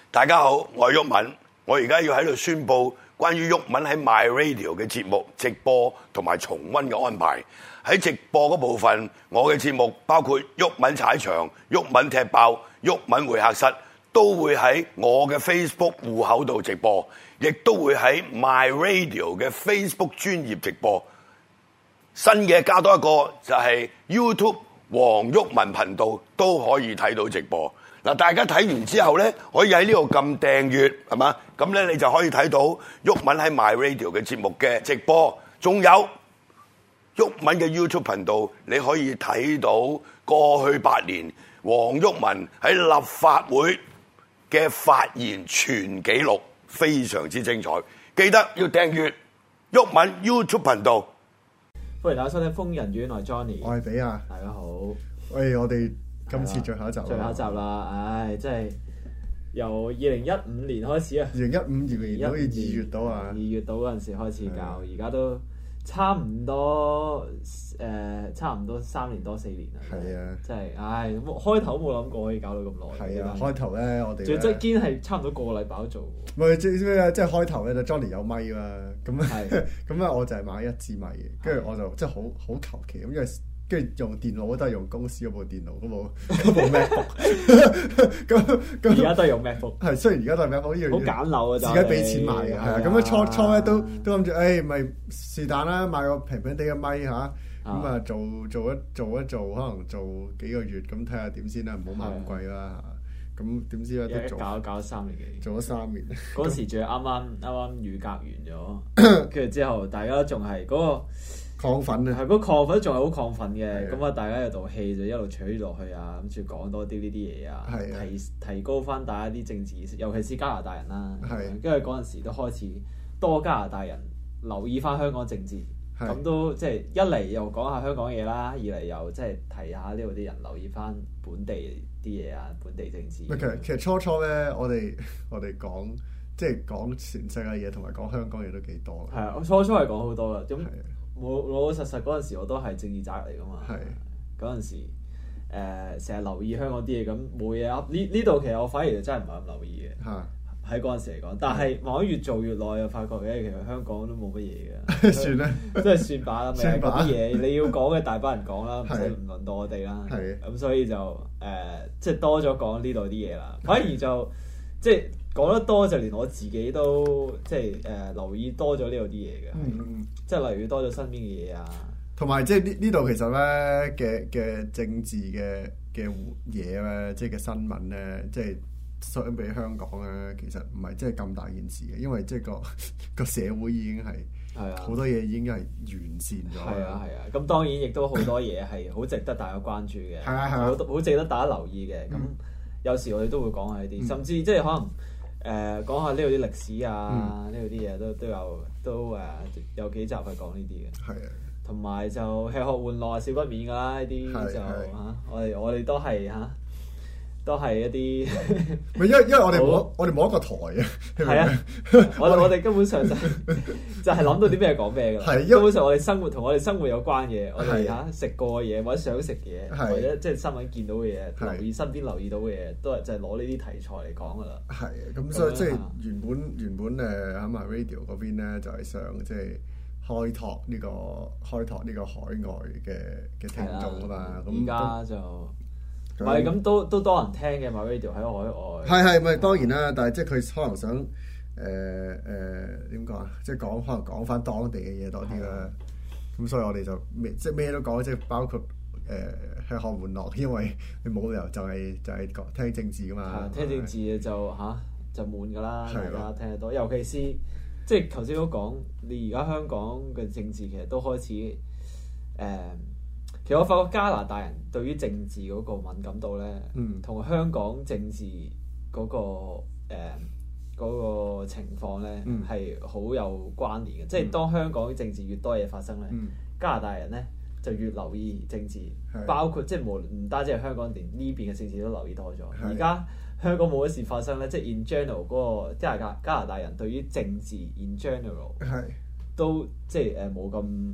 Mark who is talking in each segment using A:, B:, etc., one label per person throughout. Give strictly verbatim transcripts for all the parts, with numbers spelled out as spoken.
A: 大家好，我係毓民，我而家要喺度宣布關於毓民喺 My Radio 嘅節目直播同埋重溫嘅安排。喺直播嗰部分，我嘅節目包括毓民踩場、毓民踢爆、毓民會客室，都會喺我嘅 Facebook 戶口度直播，亦都會喺 My Radio 嘅 Facebook 專頁直播。新嘅加多一個就係 YouTube 黃毓民頻道都可以睇到直播。嗱，大家睇完之後咧，可以喺呢度撳訂閱，係嘛？咁咧你就可以睇到毓民喺 My Radio 嘅節目嘅直播，仲有毓民嘅 YouTube 頻道，你可以睇到過去八年黃毓民喺立法會嘅發言全紀錄，非常之精彩。記得要訂閱毓民 YouTube 頻道。
B: 歡迎大家收聽《瘋人院》，我係 Johnny，
C: 我係比亞，
B: 大家好。
C: 喂，我哋今次最後一集，
B: 最後一集啦，唉，真係由二零一五年開始啊，
C: 二零一五年好似二月到啊，
B: 二月到嗰陣時開始教，而家都差唔多誒、呃，差唔多三年多四年啦。
C: 係啊，
B: 真係唉，開頭冇諗過可以搞到咁耐。係
C: 啊，開頭咧我哋
B: 仲要真係堅係差唔多個個禮拜都做。
C: 唔係即係即係開頭咧就 Johnny 有咪啦，咁啊咁啊我就係買一支咪嘅，跟住我就即係好好求其咁，因為跟住用電腦都係用公司嗰部電腦嗰部嗰部 MacBook，咁咁而
B: 家都係用 MacBook，係
C: 雖然而家都係 MacBook，呢樣
B: 好簡陋啊，
C: 自己俾錢買嘅，係啊，咁樣初初咧都都諗住，誒咪是但啦，買個平平地嘅咪嚇，咁啊做做一做一做，可能做幾個月，咁睇下點先啦，唔好買咁貴啦嚇。咁點知咧都做
B: 搞搞咗三年幾，
C: 做咗三年。
B: 嗰時仲係啱啱啱啱預革完咗，跟住之後大家仲係嗰個。
C: 亢奮啊！
B: 係嗰個亢奮仲係好亢奮嘅，咁啊大家有道氣就一路取落去啊，諗住講多啲呢啲嘢啊，提提高翻大家啲政治意識，尤其是加拿大人啦。因為嗰陣時都開始多加拿大人留意翻香港政治，咁都即係一嚟又講下香港嘢啦，二嚟又即係提下呢度啲人留意翻本地啲嘢啊，本地政治。
C: 其實其實初初咧，我哋我哋講即係講全世界嘢同埋講香港嘢都幾多。係
B: 啊，我初初係講好多㗎，咁。我老老實實嗰陣時，我都係政治宅嚟噶嘛。係嗰陣時，誒成日留意香港啲嘢，咁冇嘢噏。呢呢度其實我反而就真係唔係咁留意嘅。嚇喺嗰陣時嚟講，但係慢慢越做越耐，又發覺咧，其實香港都冇乜嘢嘅。算啦，真係算把啦。咪嗰啲嘢你要講嘅大班人講啦，唔使唔輪到我哋啦。係咁，所以就誒即係多咗講呢度啲嘢啦。反而就即係。講得多就連我自己都即係誒、呃、留意多咗呢度啲嘢嘅，嗯、即係例如多咗身邊嘅嘢啊，
C: 同埋即係呢呢度其實咧嘅嘅政治嘅嘅嘢咧，即係嘅新聞咧，即係相比香港咧，其實唔係即係咁大件事嘅，因為即係個個社會已經係係啊好多嘢已經係完善咗。係啊係啊，咁當然亦都好多嘢係好值得大家關注嘅，係啊係啊，好好值得大家留意嘅。咁、嗯、有時我哋都會講下呢啲，嗯、甚至即係可能。誒、呃、講下呢度啲歷史啊，呢度啲嘢都都有都誒、呃、有幾集係講呢啲嘅，係啊，同埋就吃喝玩樂少不免㗎啦，呢啲就嚇、啊、我哋我哋都係嚇、啊、都係一啲， 唔係因為因為我哋冇我哋冇一個台啊，
B: 係啊，我我哋根本上就就係諗到啲咩講咩㗎啦，根本上我哋生活同我哋生活有關嘅，我哋嚇食過嘅嘢或者想食嘅嘢，或者即係新聞見到嘅嘢，留意身邊留意到嘅嘢，都係就係攞呢啲題材嚟講㗎啦。係啊，
C: 咁所以即係原本原本誒喺埋 radio 嗰邊咧，就係想即係開拓呢個開拓呢個海外嘅嘅聽眾啊嘛。咁
B: 而家就。唔係咁都都多人聽嘅 MyRadio 喺海外。
C: 係係咪當然啦？但係即係佢可能想誒誒點講啊？即係講可能講翻當地嘅嘢多啲啦。咁的所以我哋就咩即係咩都講，即係包括誒吃喝玩樂，因為你冇理由就係、是、就係、是、講聽政治噶嘛。
B: 聽政治就嚇、啊、就悶㗎啦，
C: 的
B: 大家聽得多。尤其是即係頭先都講，你而家香港嘅政治其實都開始誒。呃其實我發覺加拿大人對於政治嗰個敏感度咧，同、嗯、香港政治嗰、嗰個誒、呃嗰個情況咧係好有關聯嘅。嗯、即係當香港政治越多嘢發生咧，嗯、加拿大人咧就越留意政治，的包括即係無論唔單止係香港，連呢邊嘅政治都留意多咗。而家的香港冇乜事發生咧，即係 in general 嗰個加拿大加拿大人對於政治 in general 的都即係誒冇咁。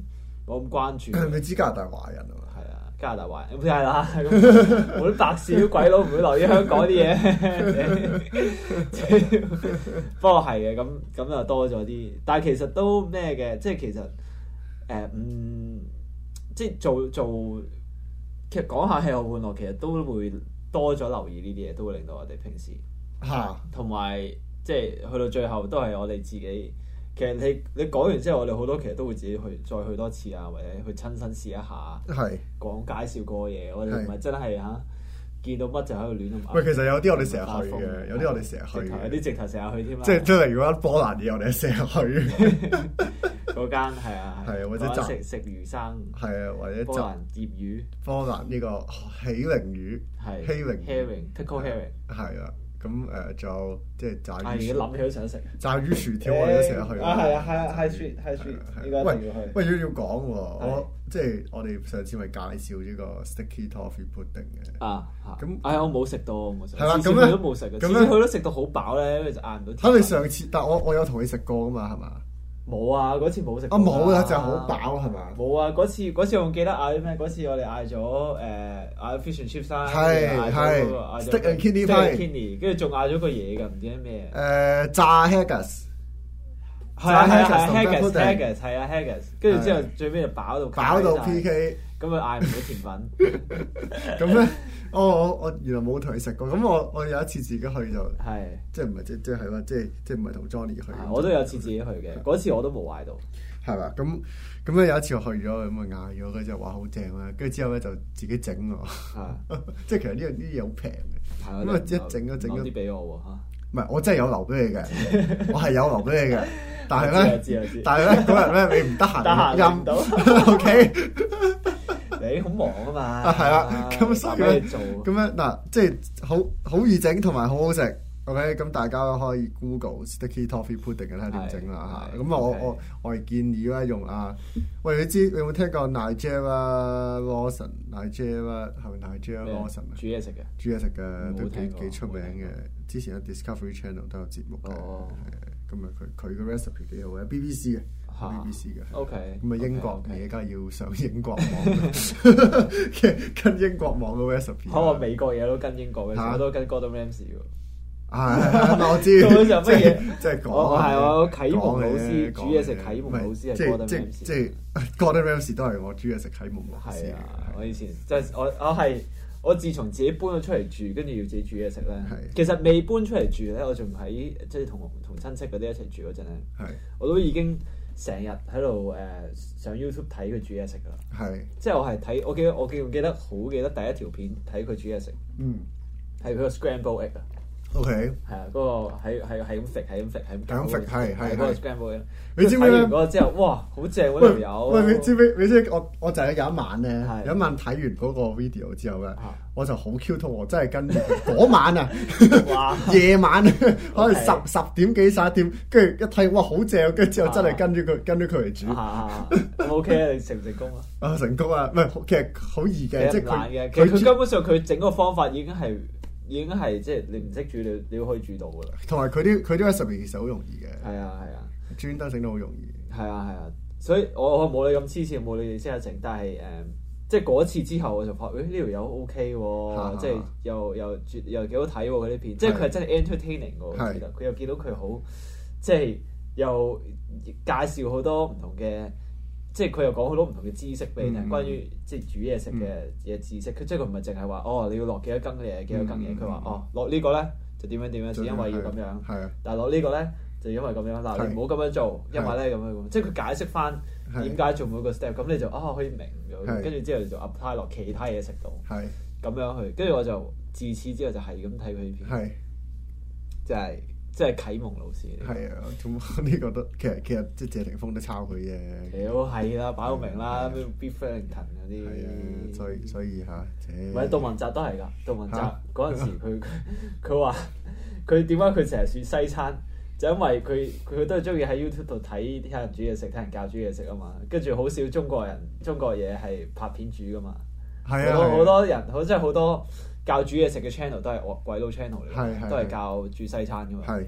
B: 冇咁關注。
C: 你知加拿大華人啊嘛？
B: 係啊，加拿大華人咁係啦，咁我啲白事啲鬼佬唔會留意香港啲嘢。不過係嘅，咁咁就多咗啲，但係其實都咩嘅，即係其實誒嗯，即係做做，其實講下吃喝玩樂，其實都會多咗留意呢啲嘢，都會令到我哋平時
C: 嚇，
B: 同埋即係去到最後都係我哋自己。其實你你講完之後，我哋好多其實都會自己去再去多次啊，或者去親身試一下，
C: 係
B: 講介紹過嘢，我哋唔係真係嚇見到乜就喺度亂咁。
C: 喂，其實有啲我哋成日去嘅，有啲我哋成日去嘅，
B: 有啲直頭成日去添啦。
C: 即係即係如果波蘭嘢，我哋成日去。
B: 嗰間係啊
C: 係啊，或者
B: 食食魚生
C: 係啊，或者
B: 波蘭鯽魚、
C: 波蘭呢個喜靈魚
B: 係
C: 希靈
B: herring、pickle herring
C: 係啦。咁誒仲有即係炸魚，
B: 而家諗起都想食。
C: 炸魚薯條我哋都成日去。
B: 啊係啊係啊，high street high street 應該一定要去。
C: 喂，要要講喎，我即係我哋上次咪介紹呢個 sticky toffee pudding 嘅。
B: 啊
C: 咁
B: 唉我冇食到，我冇食。
C: 係啦，
B: 咁咧都冇食嘅，次次去都食到好飽咧，就嗌唔到。
C: 嚇你上次，但我我有同你食過噶嘛，係嘛？
B: 冇啊！嗰次冇食。
C: 啊冇啊，就係好飽係嘛？
B: 冇啊！嗰次嗰次我記得嗌咩？嗰次我哋嗌咗誒嗌 fish and chips 啦，
C: 係係 steak and kidney pie，
B: 跟住仲嗌咗個嘢㗎，唔知咩？
C: 誒炸 haggis，
B: 係啊係啊 haggis haggis 係啊 haggis，跟住之後最尾就飽到
C: 飽到 P K，
B: 咁佢嗌唔到甜品。
C: 咁咧，我我我原來冇同你食過，咁我我有一次自己去就
B: 係即
C: 係唔係即即係話即係即係唔係同 Johnny 去？
B: 我都有次自己去嘅，嗰次我都冇嗌到。
C: 係嘛？咁咁咧有一次我去咗，咁啊嗌咗，佢就話好正啦。跟住之後咧就自己整喎，即係其實呢樣啲嘢好平嘅。咁啊一整咗整咗
B: 啲俾我喎嚇。
C: 唔係，我真係有留俾你嘅，我係有留俾你嘅。但係
B: 咧，
C: 但係咧嗰日咧你唔得閒，
B: 得閒
C: 陰
B: 到。
C: O K，
B: 你好忙啊嘛。
C: 啊係啦，咁所以咧咁樣嗱，即係好好易整同埋好好食。OK，咁大家都可以 Google sticky toffee pudding 嘅睇下點整啦嚇。咁我我我係建議咧用啊，喂你知你有冇聽過 Nigella Lawson？Nigella 係咪 Nigella Lawson 啊？
B: 煮嘢食嘅，
C: 煮嘢食嘅都幾幾出名嘅。之前喺 Discovery Channel 都有節目嘅。哦。咁啊佢佢嘅 recipe 幾好嘅 ，B B C 嘅 ，B B C 嘅。
B: O K。
C: 咁啊英國嘢梗係要上英國網，跟英國網嘅 recipe。
B: 可我美國嘢都跟英國嘅，我都跟 Gordon Ramsay 喎。
C: 係，我知。
B: 嗰就乜嘢？
C: 即係講。
B: 我係我啟蒙老師，煮嘢食啟蒙老師係 Gordon Ramsay。
C: 即係 Gordon Ramsay 都係我煮嘢食啟蒙老師。
B: 係啊，我以前即係我我係我自從自己搬咗出嚟住，跟住要自己煮嘢食咧。其實未搬出嚟住咧，我仲喺即係同同親戚嗰啲一齊住嗰陣咧，我都已經成日喺度誒上 YouTube 睇佢煮嘢食㗎啦。係。即係我係睇，我記得我記記得好記得第一條片睇佢煮嘢食。嗯。係佢個 scramble egg 啊。O K， 係啊，嗰個喺係係咁揈，係咁揈，係咁揈，係係嗰個 scramble。你知唔知咧？睇完嗰個之後，哇，好正喎！條友。喂，你知唔知？你知我我就係有一晚咧，有一晚睇完嗰個 video 之後咧，我就好 Q 肚餓，真係跟住嗰晚啊，夜晚可能十十點幾十一點，跟住一睇，哇，好正！跟住之後真係跟住佢跟住佢嚟煮。O K 啊，你成唔成功啊？啊，成功啊！唔係，其實好易嘅，即係佢佢佢根本上佢整個方法已經係。已經係即係你唔識煮，你你可以煮到噶啦。同埋佢啲佢啲 recipe 其實好容易嘅。係啊係啊，專登整到好容易。係啊係啊，所以我我冇你咁黐線，冇你哋識得整，但係誒、呃，即係嗰次之後我就發覺，誒呢條友 OK 喎，即係又又又幾好睇喎佢啲片，即係佢係真係 entertaining 喎，我記得佢又見到佢好，即係又介紹好多唔同嘅。即係佢又講好多唔同嘅知識俾你聽，關於即係煮嘢食嘅嘢知識。佢即係佢唔係淨係話哦，你要落幾多羹嘅嘢，幾多羹嘢。佢話哦，落呢個咧就點樣點樣，就因為要咁樣。係啊。但係落呢個咧就因為咁樣。嗱，你唔好咁樣做，因為咧咁樣咁。即係佢解釋翻點解做每個 step，咁你就啊可以明咗。跟住之後就 apply 落其他嘢食度。係。咁樣去，跟住我就自此之後就係咁睇佢啲片。係。即係。即係啟蒙老師。係啊，咁呢個都其實其實即係謝霆鋒都抄佢啫。屌係啦，擺到明啦，咩 Beef Wellington 嗰啲。係啊，所以所以嚇，唔係杜汶澤都係㗎。杜汶澤嗰陣時佢佢話佢點解佢成日煮西餐，就因為佢佢都係中意喺 YouTube 度睇啲人煮嘢食，睇人教煮嘢食啊嘛。跟住好少中國人中國嘢係拍片煮㗎嘛。係啊，好多人好即係好多。教煮嘢食嘅 channel 都係鬼佬 channel 嚟嘅，都係教煮西餐噶嘛。係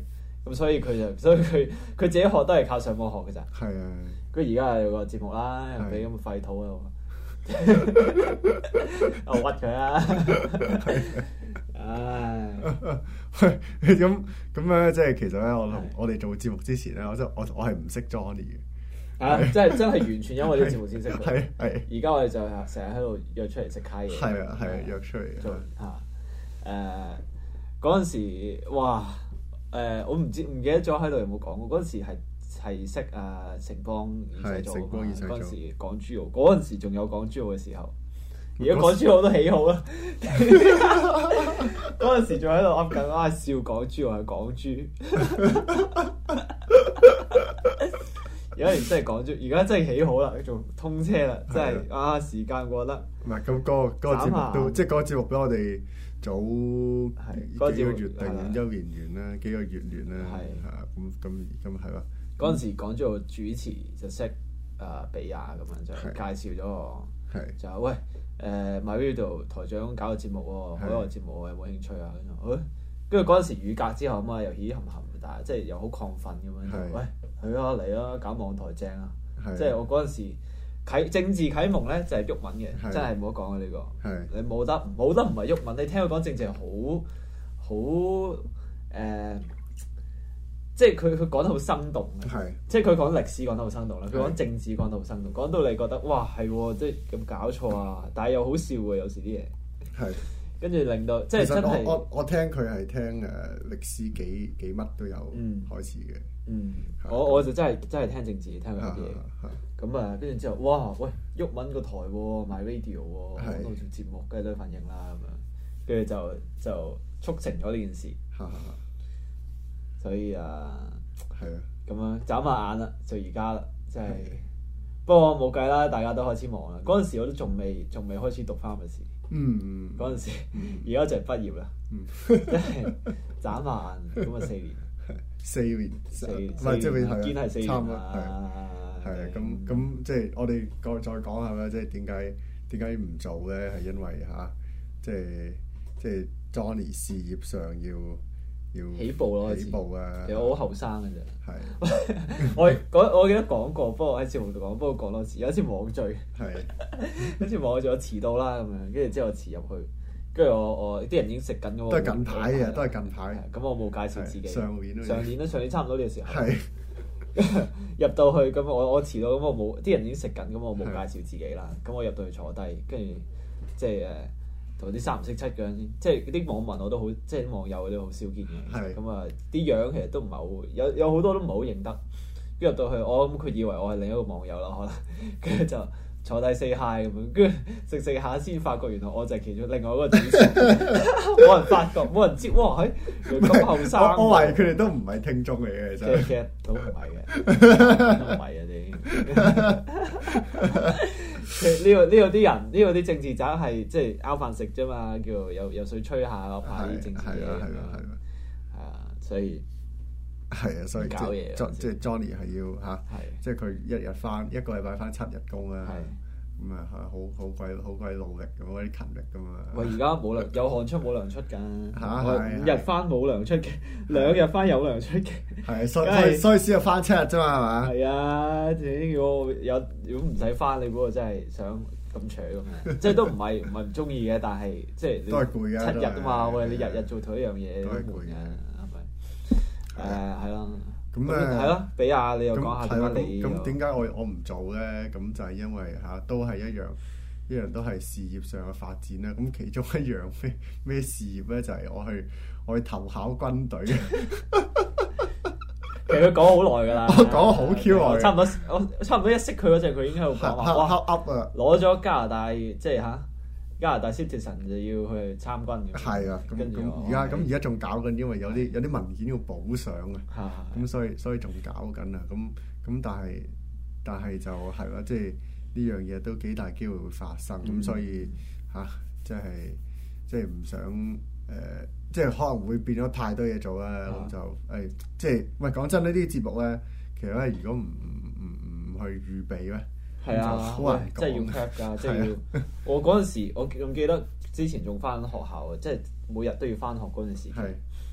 B: 咁所以佢就，所以佢佢自己學都係靠上網學嘅咋。
C: 係啊。
B: 跟住而家有個節目啦，又俾咁嘅廢土啊！我屈佢啦。唉。
C: 喂，咁咁咧，即係其實咧，我同我哋做節目之前咧，我真我我係唔識 Johnny 嘅。
B: 啊！即係真係完全因為呢個節目先識佢。
C: 係係。
B: 而家我哋就係成日喺度約出嚟食卡嘢。
C: 係啊係啊，約出嚟。
B: 做嚇誒嗰陣時，哇！誒、呃、我唔知唔記得咗喺度有冇講過嗰陣時係係識啊城邦二世祖啊嘛，嗰陣時港珠澳嗰陣時仲有港珠澳嘅時候，而家港珠澳都起好啦。嗰陣時仲喺度噏緊啊笑港珠澳係港珠，而家連真係港珠，而家真係起好啦，仲通車啦，真係啊時間過得。
C: 唔係咁嗰個嗰個節目都即係嗰個節目俾我哋。早幾個月定一年完啦，幾個月完啦，係啊，咁咁咁係咯。
B: 嗰陣時講咗主持就識誒比亞咁樣就介紹咗我，就話喂誒 MyRadio 台長搞個節目喎，海外節目有冇興趣啊？跟住嗰陣時雨隔之後啊嘛，又喜含含，但係即係又好亢奮咁樣，喂去啊嚟啊搞網台正啊！即係我嗰陣時。啟政治啟蒙咧就係毓民嘅，真係唔好講啊呢個。你冇得冇得唔係毓民，你聽佢講政治係好好誒，即係佢佢講得好生動嘅。即係佢講歷史講得好生動啦，佢講政治講得好生動，講到你覺得哇係喎，即係咁搞錯啊！但係又好笑喎，有時啲嘢。係。跟住令到即係真係。
C: 我我聽佢係聽誒歷史幾幾乜都有開始嘅。
B: 嗯。我我就真係真係聽政治聽佢啲嘢。咁啊，跟住之後，哇！喂，毓民個台喎，MyRadio 喎，喺度做節目，梗係都反應啦咁樣，跟住就就促成咗呢件事。所以啊，係啊，咁樣眨下眼啦，就而家啦，即係。不過冇計啦，大家都開始忙啦。嗰陣時我都仲未仲未開始讀 pharmacy。嗯嗯。嗰陣時，而家就係畢業啦。嗯。即係眨下眼，咁啊四年。
C: 四年。四年。唔係即係係
B: 堅係四年啦。
C: 係啊，咁咁即係我哋再再講下啦，即係點解點解唔做咧？係因為嚇，即係即係 Johnny 事業上要要
B: 起步咯，
C: 起步啊！
B: 其實我好後生嘅啫。係。我嗰我記得講過，不過喺節目度講，不過講多次。有一次網聚，係。有一次網聚我遲到啦，咁樣跟住之後我遲入去，跟住我我啲人已經食緊嗰個。
C: 都係近排嘅，都係近排。
B: 咁我冇介紹自己。
C: 上年
B: 上年都上年差唔多呢個時候。
C: 係。
B: 入到去咁我我遲到咁我冇啲人已經食緊咁我冇介紹自己啦，咁我入到去坐低，跟住即係誒同啲三唔識七嘅人，即係啲網民我都好，即係啲網友嗰啲好少見嘅，咁啊啲樣其實都唔係好有有好多都唔係好認得，跟住入到去我諗佢以為我係另一個網友啦，可能跟住就坐低 say hi 咁樣，跟住食食下先發覺原來我就係其中另外一個主持，冇人發覺冇人知，哇係咁後生，
C: 我懷疑佢哋都唔係聽眾嚟嘅，其實
B: 其實都唔係嘅，都唔係啊啲。呢個呢個啲人呢個啲政治宅係即係拗飯食啫嘛，叫有有水吹下，我怕啲政治嘢咁樣，係啊，所以
C: 係啊，所以
B: 搞嘢
C: 即係 Johnny 係要嚇，即係佢一日翻一個禮拜翻七日工啦，咁啊係好好鬼好鬼努力咁，嗰啲勤力噶嘛。
B: 喂，而家冇糧有汗出冇糧出㗎，嚇五日翻冇糧出嘅，兩日翻有糧出嘅，
C: 係所以所以先係翻七日啫嘛，係嘛？
B: 係啊，如果有如果唔使翻，你估我真係想咁扯咁樣，即係都唔係唔係唔中意嘅，但係即係
C: 都係攰嘅，
B: 七日啊嘛，喂，你日日做同一樣嘢都悶嘅，係咪？誒係咯。咁誒係咯，比亞你又講下點解你
C: 咁點解我我唔做咧？咁就係因為嚇都係一樣，一樣都係事業上嘅發展啦。咁其中一樣咩咩事業咧，就係我去我去投考軍隊。
B: 其實佢講好耐㗎啦，
C: 我講好 Q 耐，
B: 差唔多我差唔多一識佢嗰陣，佢已經喺度講話哇
C: 噏啊，
B: 攞咗加拿大即係嚇。加拿大 citizen 就要去參軍嘅，
C: 係啊，咁咁而家咁而家仲搞緊，因為有啲有啲文件要補上啊，咁所以所以仲搞緊啊，咁咁但係但係就係啦，即係呢樣嘢都幾大機會會發生，咁所以嚇即係即係唔想誒，即係可能會變咗太多嘢做啦，咁就誒即係喂講真呢啲節目咧，其實咧如果唔唔唔唔去預備咧。
B: 係啊，即係要 prep 㗎，即係要。我嗰陣時，我仲記得之前仲翻學校嘅，即係每日都要翻學嗰陣時。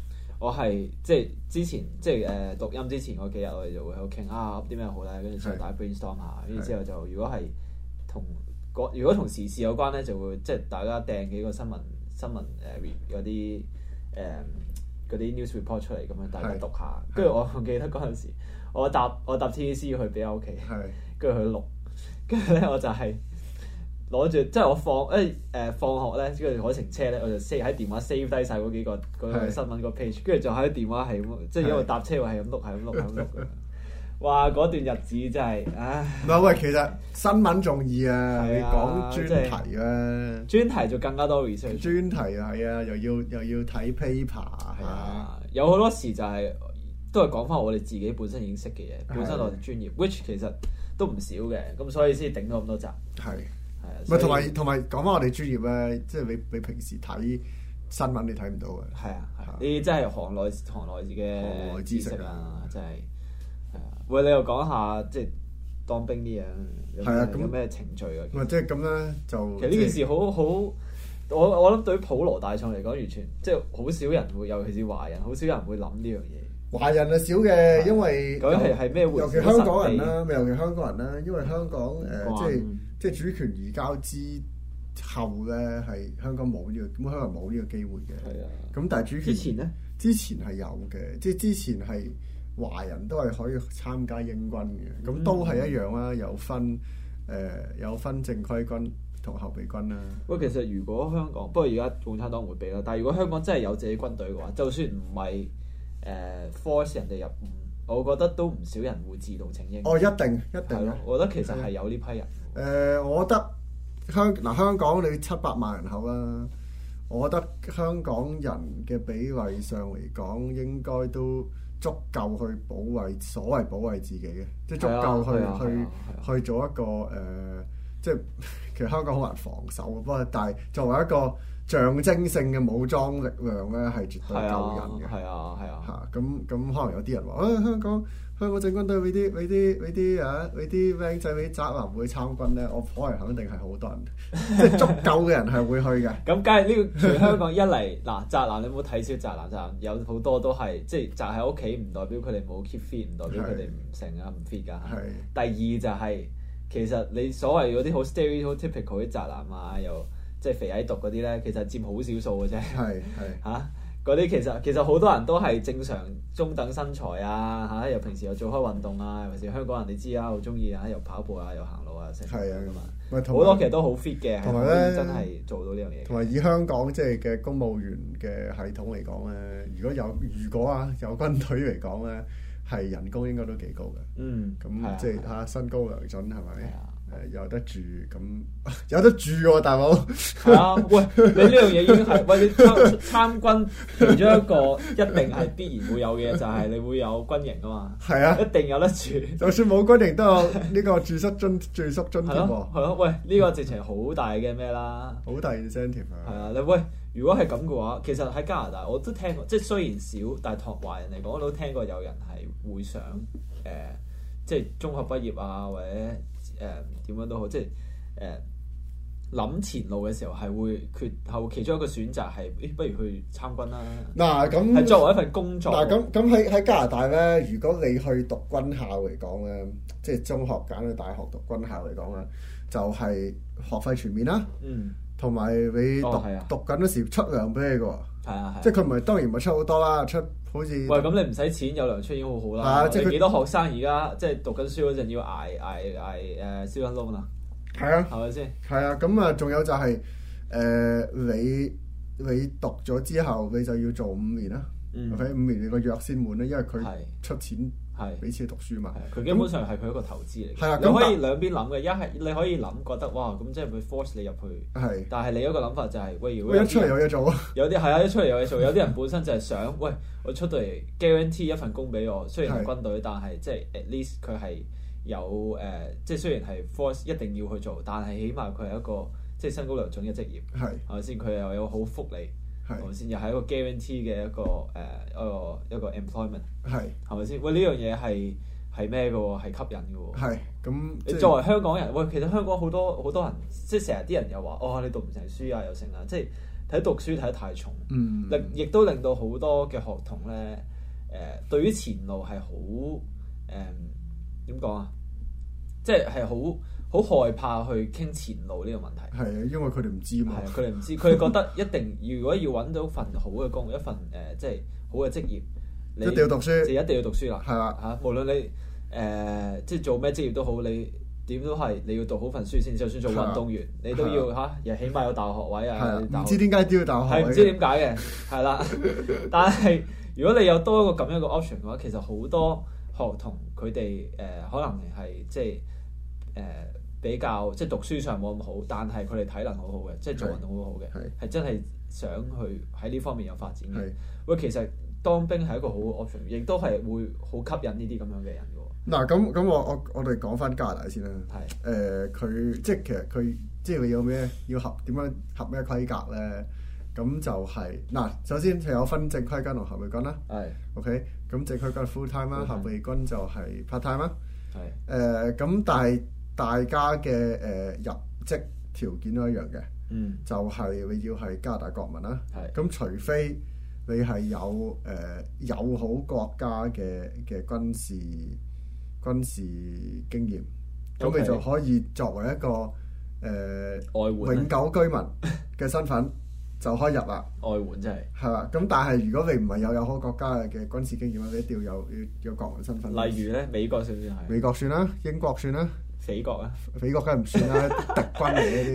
B: 我係即係之前即係誒錄音之前嗰幾日，我哋就會喺度傾啊噏啲咩好咧，跟住之後大家 brainstorm 下，跟住之後就如果係同如果同時事有關咧，就會即係大家掟幾個新聞新聞誒嗰啲誒嗰啲 news report 出嚟咁樣，大家讀下。跟住我記得嗰陣時，我搭我搭 T V C 去俾我屋企，跟住去錄，跟住咧我就係、是。攞住即係我放誒誒放學咧，跟住嗰程車咧，我就 save 喺電話 save 低晒嗰幾個嗰個新聞個 page，跟住就喺電話係咁，即係因為搭車話係咁碌，係咁碌，係咁碌嘅。哇！嗰段日子真係唉。唔係
C: 喂，其實新聞仲易啊，你講專題啊，
B: 專題就更加多 research。
C: 專題係啊，又要又要睇 paper 係啊，
B: 有好多時就係都係講翻我哋自己本身已經識嘅嘢，本身我哋專業 ，which 其實都唔少嘅，咁所以先頂到咁多集。
C: 係。唔係同埋同埋講翻我哋專業咧，即係你你平時睇新聞你睇唔到嘅。係
B: 啊，呢啲真係行內行內嘅知識啊，真係係啊。喂，你又講下即係當兵啲嘢，
C: 係啊，
B: 有咩程序啊？
C: 唔係即係咁咧，就
B: 其實呢件事好好，我我諗對於普羅大眾嚟講，完全即係好少人會，尤其是華人，好少人會諗呢樣嘢。
C: 華人係少嘅，因為
B: 究竟係係咩回事？
C: 尤其香港人啦，咪尤其香港人啦，因為香港誒即係。即係主權移交之後咧，係香港冇呢、這個，咁香港冇呢個機會嘅。係啊。咁但係主權
B: 之前咧，
C: 之前係有嘅，即係之前係華人都係可以參加英軍嘅，咁、嗯、都係一樣啦，有分誒、呃、有分正規軍同後備軍啦。
B: 喂，其實如果香港，不過而家共產黨會俾啦，但係如果香港真係有自己軍隊嘅話，就算唔係誒 force 人哋入伍，我覺得都唔少人會自動請英。
C: 哦，一定一定咯，
B: 我覺得其實係有呢批人。
C: 誒、呃，我覺得香嗱香港你七百萬人口啦，我覺得香港人嘅比例上嚟講，應該都足夠去保衞所謂保衞自己嘅，即係足夠去、啊啊、去、啊啊、去做一個誒、呃，即係其實香港好難防守嘅，不過但係作為一個象徵性嘅武裝力量咧，係絕對夠人嘅。
B: 係啊係啊
C: 嚇咁咁，可能有啲人話啊、哎，香港。香港政軍隊俾啲俾啲俾啲啊俾啲僆仔俾宅男會參軍咧，我可能肯定係好多人，即係足夠嘅人係會去嘅。
B: 咁梗係呢個全香港一嚟嗱，宅男你唔好睇小宅男，宅男有好多都係即係宅喺屋企，唔代表佢哋冇 keep fit，唔代表佢哋唔成啊唔 fit 㗎。第二就係、是、其實你所謂嗰啲好 stereotypical 啲宅男啊，又即係肥矮毒嗰啲咧，其實佔好少數嘅啫。係係嚇。嗰啲其實其實好多人都係正常中等身材啊嚇，又平時又做開運動啊，尤其是香港人你知啊，好中意啊，又跑步啊，又行路啊，成係啊咁嘛，好多其實都好 fit 嘅，同埋咧真係做到呢樣嘢。同埋
C: 以香港即係嘅公務員嘅系統嚟講咧，如果有如果啊有軍隊嚟講咧，係人工應該都幾高嘅。嗯，咁即係嚇身高良準係咪？誒有得住咁有得住喎，大佬。
B: 係啊，喂，你呢樣嘢已經係喂你參參軍其中一個一定係必然會有嘅，就係你會有軍營啊嘛。係啊，一定有得住。
C: 就算冇軍營都有呢個住宿津住宿津貼喎。
B: 係咯，喂，呢個直情好大嘅咩啦？
C: 好大 incentive 啊！
B: 係啊，你喂，如果係咁嘅話，其實喺加拿大我都聽過，即係雖然少，但係托華人嚟講，我都聽過有人係會想誒，即係中學畢業啊，或者。誒點樣都好，即係誒諗前路嘅時候係會決後其中一個選擇係，誒不如去參軍啦。嗱咁係作為一份工作。
C: 嗱咁咁喺喺加拿大咧，如果你去讀軍校嚟講咧，即係中學揀去大學讀軍校嚟講咧，就係、是、學費全面啦。嗯。同埋你讀、哦啊、讀緊嗰時出糧俾你嘅喎。係啊係。即係佢唔係當然唔係出好多啦，出。好似
B: 喂，咁你唔使錢有糧出已經好好啦。啊、即係幾多學生而家即係讀緊書嗰陣要捱捱捱誒 student loan 啊？係啊，係咪先？
C: 係啊，咁啊，仲有就係、是、誒、呃、你你讀咗之後，你就要做五年啦。嗯，或者五年你個約先滿咧，因為佢出錢係俾錢讀書嘛。
B: 佢基本上係佢一個投資嚟嘅。係啊，你可以兩邊諗嘅，一係你可以諗覺得哇，咁即係會 force 你入去。係。但係你一個諗法就係、是、喂，如果一
C: 出嚟有嘢做啊。
B: 有啲係啊，一出嚟有嘢做，有啲人本身就係想喂，我出到嚟 guarantee 一份工俾我，雖然係軍隊，但係即係 at least 佢係有誒、呃，即係雖然係 force 一定要去做，但係起碼佢係一個即係薪高糧準嘅職業。係。係咪先？佢又有好福利。係咪先？又係一個 guarantee 嘅一個誒、呃、一個一個 employment 係係咪先？喂，呢樣嘢係係咩嘅喎？係吸引嘅喎。係咁，你作為香港人，喂，其實香港好多好多人，即係成日啲人又話哦，你讀唔成書啊，又成啊，即係睇讀書睇得太重，
C: 嗯，
B: 令亦都令到好多嘅學童咧，誒、呃、對於前路係好誒點講啊，即係係好好害怕去傾前路呢個問題。
C: 係啊，因為佢哋唔知嘛。
B: 係啊，佢哋唔知，佢哋覺得一定如果要揾到份好嘅工，一份誒、呃、即係好嘅職業，你
C: 一定要讀書，
B: 就一定要讀書啦。
C: 係啦
B: 嚇，無論你誒、呃、即係做咩職業都好，你點都係你要讀好份書先。就算做運動員，你都要嚇，又起碼有大學學位啊。
C: 唔知點解都要大學學位？
B: 係唔知點解嘅，係啦。但係如果你有多一個咁樣嘅 option 嘅話，其實好多學童佢哋誒可能係即係誒、呃、比較即係讀書上冇咁好，但係佢哋體能好好嘅，即係做運動好好嘅，係真係想去喺呢方面有發展嘅。喂，其實當兵係一個好嘅 option，亦都係會好吸引呢啲咁樣嘅人嘅。
C: 嗱，咁咁我我我哋講翻加拿大先啦。
B: 係
C: 誒，佢即係其實佢即係你有咩要合點樣合咩規格咧？咁就係嗱，首先係有分正規軍同後備軍啦。
B: 係
C: OK，咁正規軍 full time 啦，後備軍就係 part time 啦。
B: 係
C: 誒，咁但係大家嘅誒入職條件都一樣嘅。
B: 嗯，
C: 就係你要係加拿大國民啦。
B: 係
C: 咁，除非你係有誒友好國家嘅嘅軍事軍事經驗，咁你就可以作為一個誒
B: 外援
C: 永久居民嘅身份就可以入啦。
B: 外援真係
C: 係啦，咁但係如果你唔係有友好國家嘅軍事經驗，你一定要有要有國民身份。
B: 例如咧，美國算唔算係？
C: 美國算啦，英國算啦。
B: 匪國啊？
C: 匪國梗係唔算啦，敵軍嚟呢啲。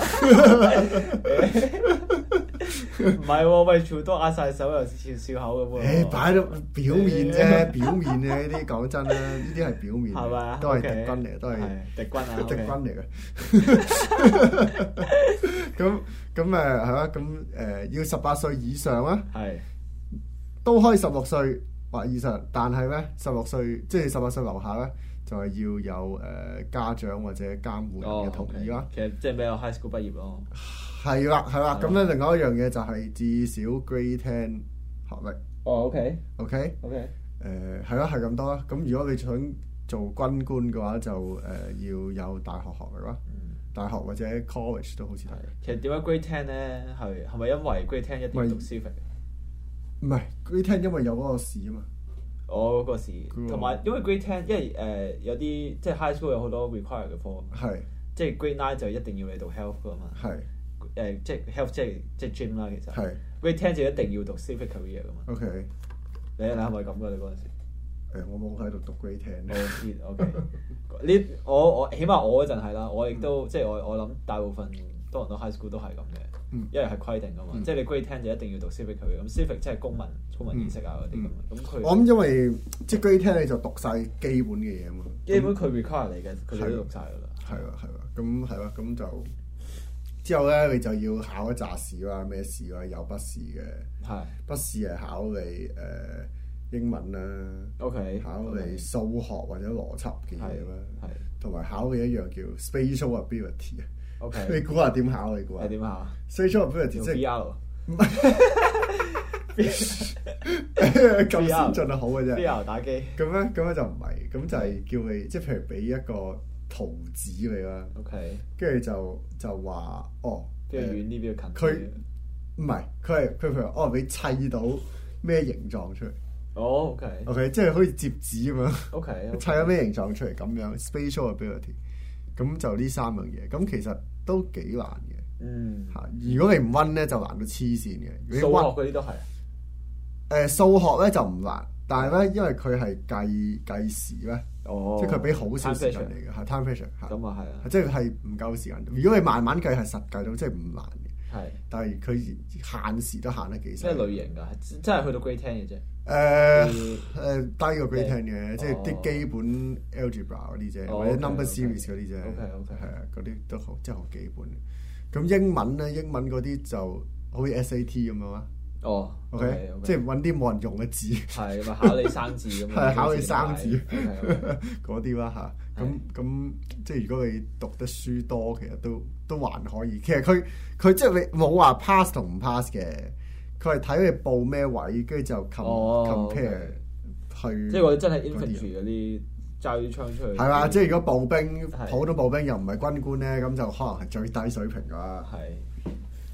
B: 唔係喎，喂，全部都握晒手又笑笑口咁喎。
C: 誒，擺到表面啫，表面嘅呢啲講真啦，呢啲係表面，
B: 係咪啊？
C: 都係敵軍嚟嘅，都係
B: 敵軍啊，
C: 敵軍嚟嘅。咁咁誒係啦，咁誒要十八歲以上啦，
B: 係
C: 都可以十六歲或以上，但係咧十六歲即係十八歲樓下咧，就係要有誒家長或者監護人嘅同意啦。
B: 其實即係咩有 high school 畢業咯。
C: 係啦，係啦，咁咧另外一樣嘢就係至少 grade ten 學歷。
B: 哦，OK，OK，
C: 誒係啦，係咁多啦。咁如果你想做軍官嘅話，就誒要有大學學歷啦，大學或者 college 都好似係。
B: 其實點解 grade ten 咧係係咪因為 grade ten 一定要讀 civic？
C: 唔係 grade ten 因為有嗰個試啊嘛。
B: 我嗰個試，同埋因為 grade ten 因為誒有啲即係 high school 有好多 require 嘅科，
C: 係
B: 即係 grade nine 就一定要你讀 health 噶嘛。
C: 係。
B: 誒即係 health 即係即係 gym 啦，其實。
C: 係。
B: grade ten 就一定要讀 civic career 噶嘛。
C: OK。
B: 你你係咪咁噶？你嗰陣時？
C: 誒，我冇喺度讀 grade ten。
B: 我知 OK。呢我我起碼我嗰陣係啦，我亦都即係我我諗大部分多倫多 high school 都係咁嘅，因為係規定噶嘛，即係你 grade ten 就一定要讀 civic career，咁 civic 即係公民公民意識啊嗰啲咁。咁佢
C: 我諗因為即係 grade ten 你就讀晒基本嘅嘢啊嘛。
B: 基本佢 require 嚟嘅，佢哋都讀晒噶啦。
C: 係啦係啦，咁係啦，咁就。之後咧，你就要考一紮試啦，咩試啊？有筆試嘅，
B: 係
C: 筆試係考你誒、呃、英文啦
B: ，OK，
C: 考你數學或者邏輯嘅嘢啦，
B: 係
C: 同埋考嘅一樣叫 spatial ability 啊。
B: OK，
C: 你估下點考？你估下？
B: 係點考
C: ？spatial ability 即係
B: V R，
C: 唔係咁先進得好嘅啫。
B: V R 打機
C: 咁咧，咁咧就唔係，咁就係叫你即係譬如俾一個圖紙你啦
B: ，OK，
C: 跟住就就話哦，
B: 邊個遠啲，邊個近啲？
C: 佢唔係，佢係佢譬如哦，你砌到咩形狀出嚟？
B: 哦，OK，OK，
C: 即係好似摺紙咁樣。
B: OK，
C: 砌咗咩形狀出嚟咁樣 ？Spatial ability，咁就呢三樣嘢，咁其實都幾難嘅。
B: 嗯，
C: 嚇，如果你唔溫咧，就難到黐線嘅。
B: 數學嗰啲都係。
C: 誒，數學咧就唔難，但係咧因為佢係計計時咧。
B: 哦，
C: 即係佢俾好少時間嚟嘅，係 time pressure 嚇。
B: 咁啊係啊，
C: 即係係唔夠時間。如果你慢慢計係實計到，即係唔難嘅。
B: 係，
C: 但係佢限時都限得幾犀利。
B: 咩類型㗎？真係去到 grade ten 嘅啫。
C: 誒誒，低過 grade ten 嘅，即係啲基本 algebra 嗰啲啫，或者 number series 嗰啲啫。
B: OK OK，
C: 係啊，嗰啲都好，即係好基本。咁英文咧，英文嗰啲就好似 S A T 咁樣啊。
B: 哦
C: ，OK，即係揾啲冇人用嘅字，
B: 係咁啊，考你生字咁樣，
C: 係考你生字嗰啲啦嚇。咁咁即係如果你讀得書多，其實都都還可以。其實佢佢即係你冇話 pass 同唔 pass 嘅，佢係睇你報咩位，跟住就 compare 去。
B: 即係我哋真係 infantry 嗰啲揸啲槍出去。
C: 係啦，即係如果步兵普通步兵又唔係軍官咧，咁就可能係最低水平㗎啦。
B: 係。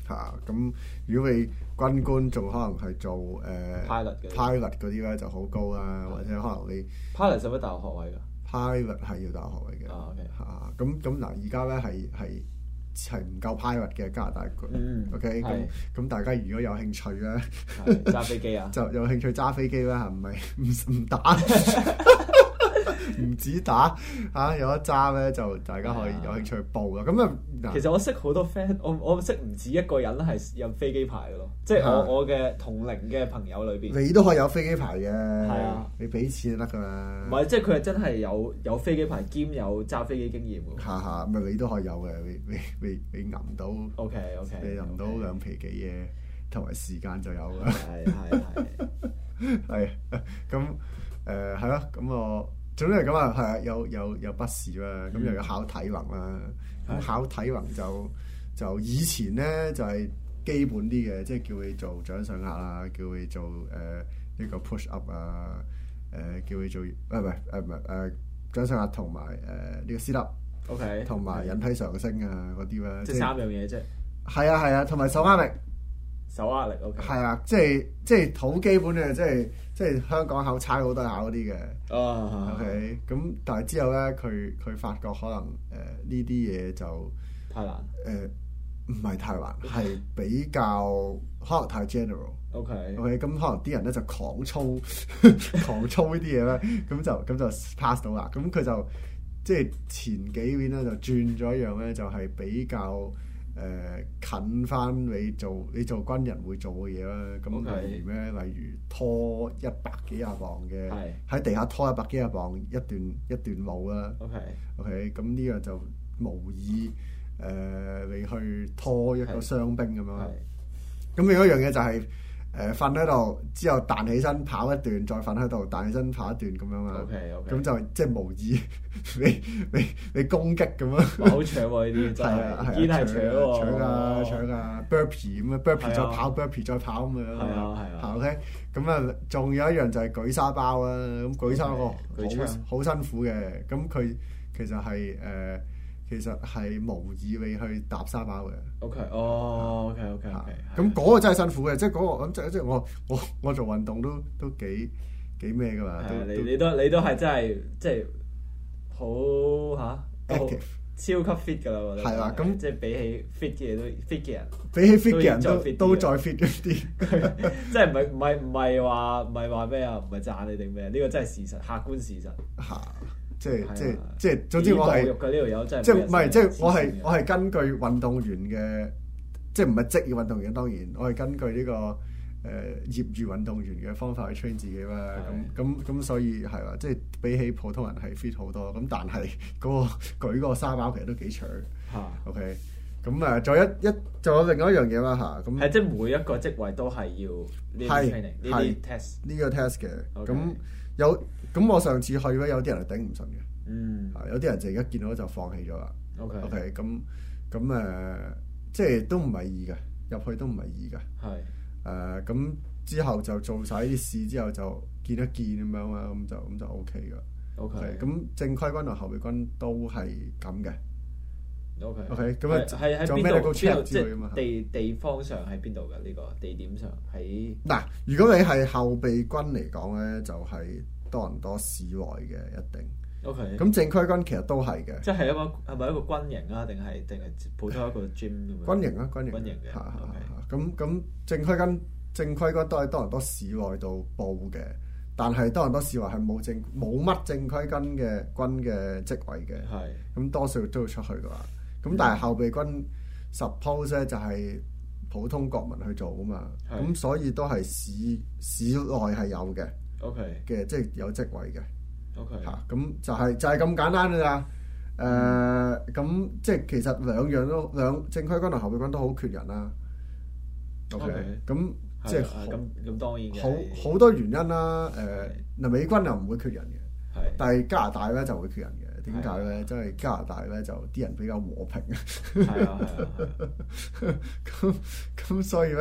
C: 嚇。咁如果你軍官仲可能係做誒
B: pilot 嘅
C: pilot 嗰啲咧就好高啦，或者可能你
B: pilot 使唔使大學學位㗎？
C: pilot 係要大學學位嘅。
B: 啊 OK
C: 嚇咁咁嗱，而家咧係係係唔夠 pilot 嘅加拿大軍。
B: 嗯
C: OK 咁咁大家如果有興趣咧，
B: 揸飛機啊，
C: 就有興趣揸飛機啦，係唔係唔唔打？唔止打嚇、啊，有得揸咧就大家可以有興趣去報啦。咁啊，
B: 其實我識好多 friend，我我識唔止一個人係有飛機牌嘅咯，即係我我嘅同齡嘅朋友裏邊，
C: 你都可以有飛機牌嘅。係
B: 啊，
C: 你俾錢就得㗎啦。
B: 唔係，即係佢係真係有有飛機牌兼有揸飛機經驗㗎。
C: 下下咪你都可以有嘅，你你你你揞到
B: OK OK，
C: 你揞到兩皮幾嘢，同埋時間就有啦。
B: 係係係
C: 係咁誒係咯，咁我。總之係咁啊，係啊，有有有筆試啦，咁又要考體能啦。咁、嗯、考體能就就以前咧就係、是、基本啲嘅，即係叫你做掌上壓啊，叫你做誒呢、呃這個 push up 啊，誒、呃、叫你做誒唔係誒唔係誒掌上壓同埋誒呢個 sit up，OK， 同埋引體上升啊嗰啲啦。即係三樣嘢啫。係啊係啊，同埋手壓力。
B: 手壓力 OK。係
C: 啊，即係即係好基本嘅，即係即係香港考差好多考嗰啲嘅。
B: 哦。
C: OK，咁但係之後咧，佢佢發覺可能誒呢啲嘢就
B: 太難。
C: 誒唔係太難，係比較可能太 general。OK。OK，咁可能啲人咧就狂操狂操呢啲嘢咧，咁就咁就 pass 到啦。咁佢就即係前幾年咧就轉咗一樣咧，就係比較。誒、呃、近翻你做你做軍人會做嘅嘢啦，咁例如咩？例如拖一百幾廿磅嘅，喺地下拖一百幾廿磅一段一段路啦。OK OK，咁呢個就模擬誒、呃、你去拖一個傷兵咁樣。咁另一樣嘢就係誒瞓喺度之後彈起身跑一段，再瞓喺度彈起身跑一段咁樣啊。OK OK，咁就即係模擬你你你攻擊咁樣。好搶喎呢啲真係，堅係搶喎。搶啊搶啊 burpee 咁啊 burpee 再跑 burpee 再跑咁樣。係啊係啊。OK，咁啊仲有一樣就係舉沙包啦。咁舉沙包好好辛苦嘅。咁佢其實係誒。其實係模擬你去搭沙包嘅。OK，哦，OK OK OK。咁嗰個真係辛苦嘅，即係嗰個咁即係即係我我我做運動都都幾幾咩㗎嘛。係你你都你都係真係即係好嚇 active，超級 fit 㗎啦，我覺得。係啦，咁即係比起 fit 嘅都 fit 嘅人，比起 fit 嘅人都都再 fit 一啲。即係唔係唔係唔係話唔係話咩啊？唔係讚你定咩？呢個真係事實，客觀事實。嚇！即係即係即係，總之我係即係唔係即係我係我係根據運動員嘅，即係唔係職業運動員，當然我係根據呢個誒業餘運動員嘅方法去 train 自己啦。咁咁咁所以係啦，即係比起普通人係 fit 好多。咁但係嗰個舉嗰個沙包其實都幾長。嚇 OK，咁啊，仲有一一仲有另外一樣嘢啦嚇。咁係即係每一個職位都係要呢啲 training 呢啲 test 呢個 test 嘅。咁有。咁我上次去咧，有啲人係頂唔順嘅，嗯，有啲人就而家見到就放棄咗啦。OK，OK，咁咁誒，即係都唔係易嘅，入去都唔係易嘅。係誒，咁之後就做晒啲試之後就見一見咁樣啦，咁就咁就 OK 噶。OK，咁正規軍同後備軍都係咁嘅。OK，OK，咁啊，係喺邊度？邊度？即係地地方上喺邊度㗎？呢個地點上喺嗱，如果你係後備軍嚟講咧，就係。多倫多市內嘅一定 ，OK。咁正規軍其實都係嘅，即係一個係咪一個軍營啊？定係定係普通一個 gym 咁樣？軍營啊，軍營。軍營嘅，係係係。咁咁正規軍正規軍都喺多倫多市內度報嘅，但係多倫多市內係冇正冇乜正規軍嘅軍嘅職位嘅，係。咁多數都要出去㗎啦。咁但係後備軍 suppose 咧就係普通國民去做㗎嘛，咁所以都係市市內係有嘅。OK 嘅，即係有職位嘅。OK 嚇，咁就係就係咁簡單㗎咋。誒，咁即係其實兩樣都兩正規軍同後備軍都好缺人啦。OK，咁即係咁咁當然嘅。好好多原因啦。誒，嗱美軍又唔會缺人嘅，係，但係加拿大咧就會缺人嘅。點解咧？即係加拿大咧就啲人比較和平。係啊係啊。咁咁所以咧。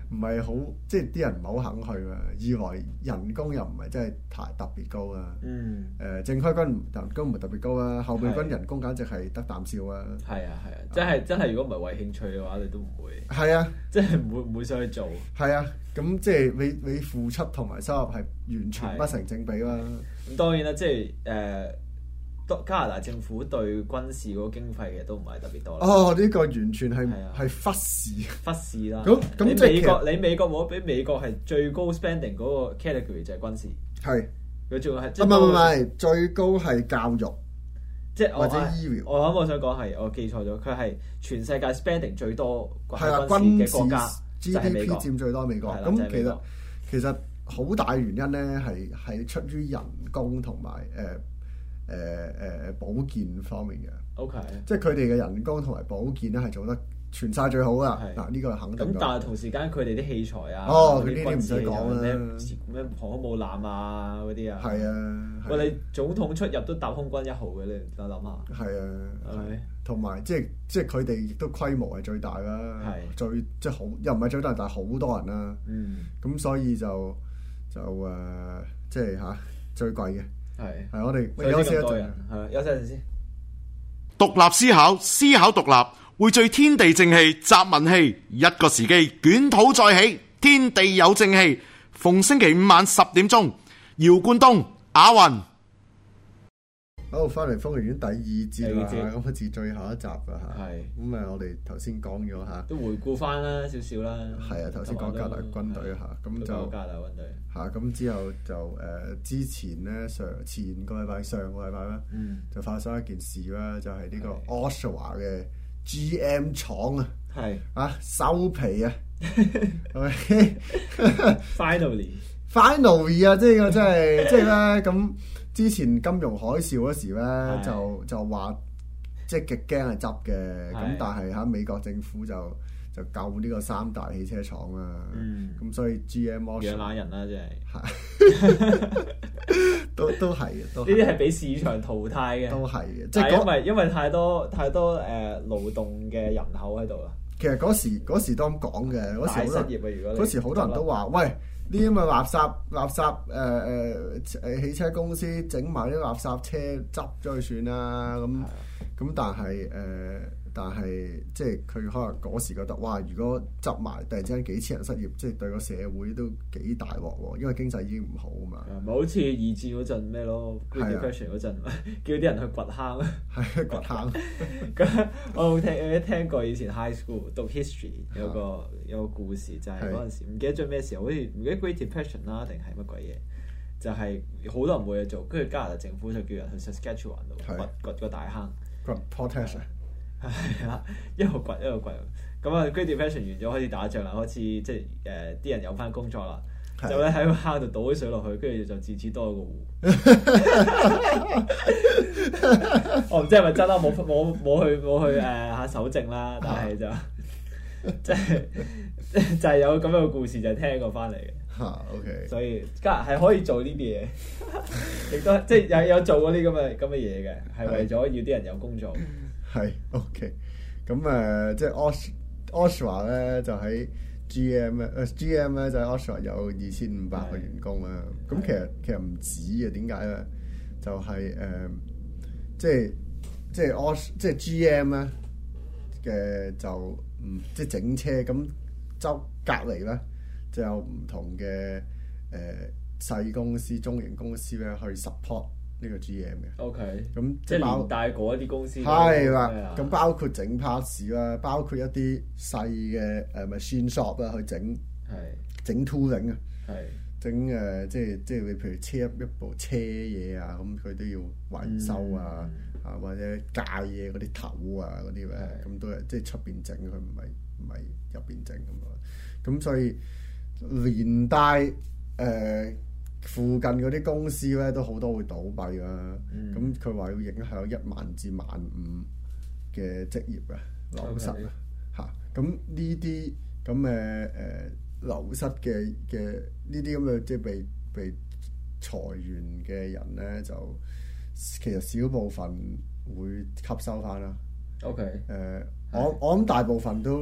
C: 唔係好，即係啲人唔係好肯去啊。二來人工又唔係真係太特別高啊。
B: 嗯。
C: 誒、呃，正規軍人工唔係特別高啊，後備軍人工簡直係得啖笑啊。
B: 係啊係啊，真係真係，如果唔係為興趣嘅話，你都唔會。
C: 係啊，
B: 即係唔會唔會想去做。
C: 係啊，咁即係你你付出同埋收入係完全不成正比啦。
B: 咁當然啦，即係誒。加拿大政府對軍事嗰個經費嘅都唔係特別多啦。
C: 哦，呢、呢個完全係係忽視
B: 忽視啦。
C: 咁咁即係
B: 美國，你美國冇比美國係最高 spending 嗰個 category 就係軍事。
C: 係。
B: 佢仲係
C: 唔係唔係，最高係教育，
B: 即係
C: 或者醫療。
B: 我諗我想講係我記錯咗，佢係全世界 spending 最多
C: 係啦，
B: 軍事嘅國家
C: G D P 佔最多美國。咁其實其實好大原因咧係係出於人工同埋誒。誒誒、呃、保健方面嘅
B: ，OK，
C: 即係佢哋嘅人工同埋保健咧係做得全晒最好噶。嗱呢個肯定。
B: 咁但係同時間佢哋啲器材啊，
C: 哦，佢呢啲唔使講啦，
B: 咩航空母艦啊嗰啲啊，
C: 係啊。
B: 喂，你總統出入都搭空軍一號嘅，你我諗下。係
C: 啊，
B: 係。
C: 同埋即係即係佢哋亦都規模係最大啦，係最即係好又唔係最大，但係好多人啦。嗯。咁所以就就誒，即係嚇最貴嘅。係，係我哋休息一陣，
B: 係休息一陣先。
D: 獨立思考，思考獨立，匯聚天地正氣，集文氣，一個時機，捲土再起，天地有正氣。逢星期五晚十點鐘，姚冠東、阿雲。
C: 好，翻嚟《瘋人院》第二節啦，咁好似最後一集啦嚇。係。咁啊，我哋頭先講咗嚇，
B: 都回顧翻啦，少少啦。
C: 係啊，頭先講加拿大軍隊嚇，咁就
B: 加拿大軍隊
C: 嚇，咁之後就誒之前咧上前個禮拜上個禮拜咧，就發生一件事啦，就係呢個 Oshawa 嘅 G M 廠啊，係啊收皮啊，係咪？Finally，finally 啊！即係個真係即係咧咁。之前金融海嘯嗰時咧，就就話即係極驚係執嘅，咁但係喺美國政府就就救呢個三大汽車廠啦。咁所以 G M
B: 養懶人啦，真係
C: 都都係嘅，都
B: 呢啲係俾市場淘汰嘅，
C: 都係嘅。
B: 即係因為因為太多太多誒勞動嘅人口喺度啦。
C: 其實嗰時嗰時都咁講嘅，嗰時好多
B: 失業啊！如果
C: 嗰時好多人都話喂。呢啲咁嘅垃圾垃圾誒誒誒汽車公司整埋啲垃圾車執咗佢算啦，咁咁但係誒、呃、但係即係佢可能嗰時覺得哇，如果執埋突然之間幾千人失業，即係對個社會都幾大鑊喎，因為經濟已經唔好啊嘛。
B: 咪好似二戰嗰陣咩咯 Great Depression 嗰陣，叫啲人去掘坑。係
C: 掘坑。
B: 咁我有聽有聽過以前 high school 讀 history 有個有個故事，就係嗰陣時唔記得咗咩時候，好似唔記得 Great Depression 啦定係乜鬼嘢，就係好多人冇嘢做，跟住加拿大政府就叫人去 Saskatchewan 度掘掘個大坑。
C: 掘 potash。
B: 係啦，一路掘一路掘。咁啊 Great Depression 完咗，開始打仗啦，開始即係誒啲人有翻工作啦，就咧喺個坑度倒啲水落去，跟住就自此多咗個湖。我唔知係咪真啦，冇冇冇去冇去誒下搜證啦，但係就即係就係有咁樣嘅故事，就係聽過翻嚟嘅。
C: 嚇 OK，
B: 所以加係可以做呢啲嘢，亦都即係有有做過啲咁嘅咁嘅嘢嘅，係為咗要啲人有工作。
C: 係 OK，咁誒、呃、即係 Osh Oshawa 咧就喺 G M 咧、呃、，G M 咧就喺 Oshawa 有二千五百個員工啦。咁其實其實唔止嘅，點解咧？就係、是、誒、呃，即係即係 Osh 即係 G M 咧嘅就嗯即係整車咁周隔離咧就有唔同嘅誒細公司、中型公司咧去 support。呢個 G M 嘅
B: ，OK，
C: 咁
B: 即係連帶嗰一啲公司
C: 係啦，咁包括整 parts 啦，包括一啲細嘅誒 machine shop 啦，去整係整 tooling 啊，係整誒即係即係你譬如車一部車嘢啊，咁佢都要維修啊，啊、嗯、或者界嘢嗰啲頭啊嗰啲咧，咁都係即係出邊整，佢唔係唔係入邊整咁咯，咁所以連帶誒。呃附近嗰啲公司咧都好多會倒閉啦，咁佢話要影響一萬至萬五嘅職業啊流失啊嚇，咁呢啲咁嘅誒流失嘅嘅呢啲咁嘅即係被被裁員嘅人咧，就其實少部分會吸收翻啦。OK，誒、呃、我我諗大部分都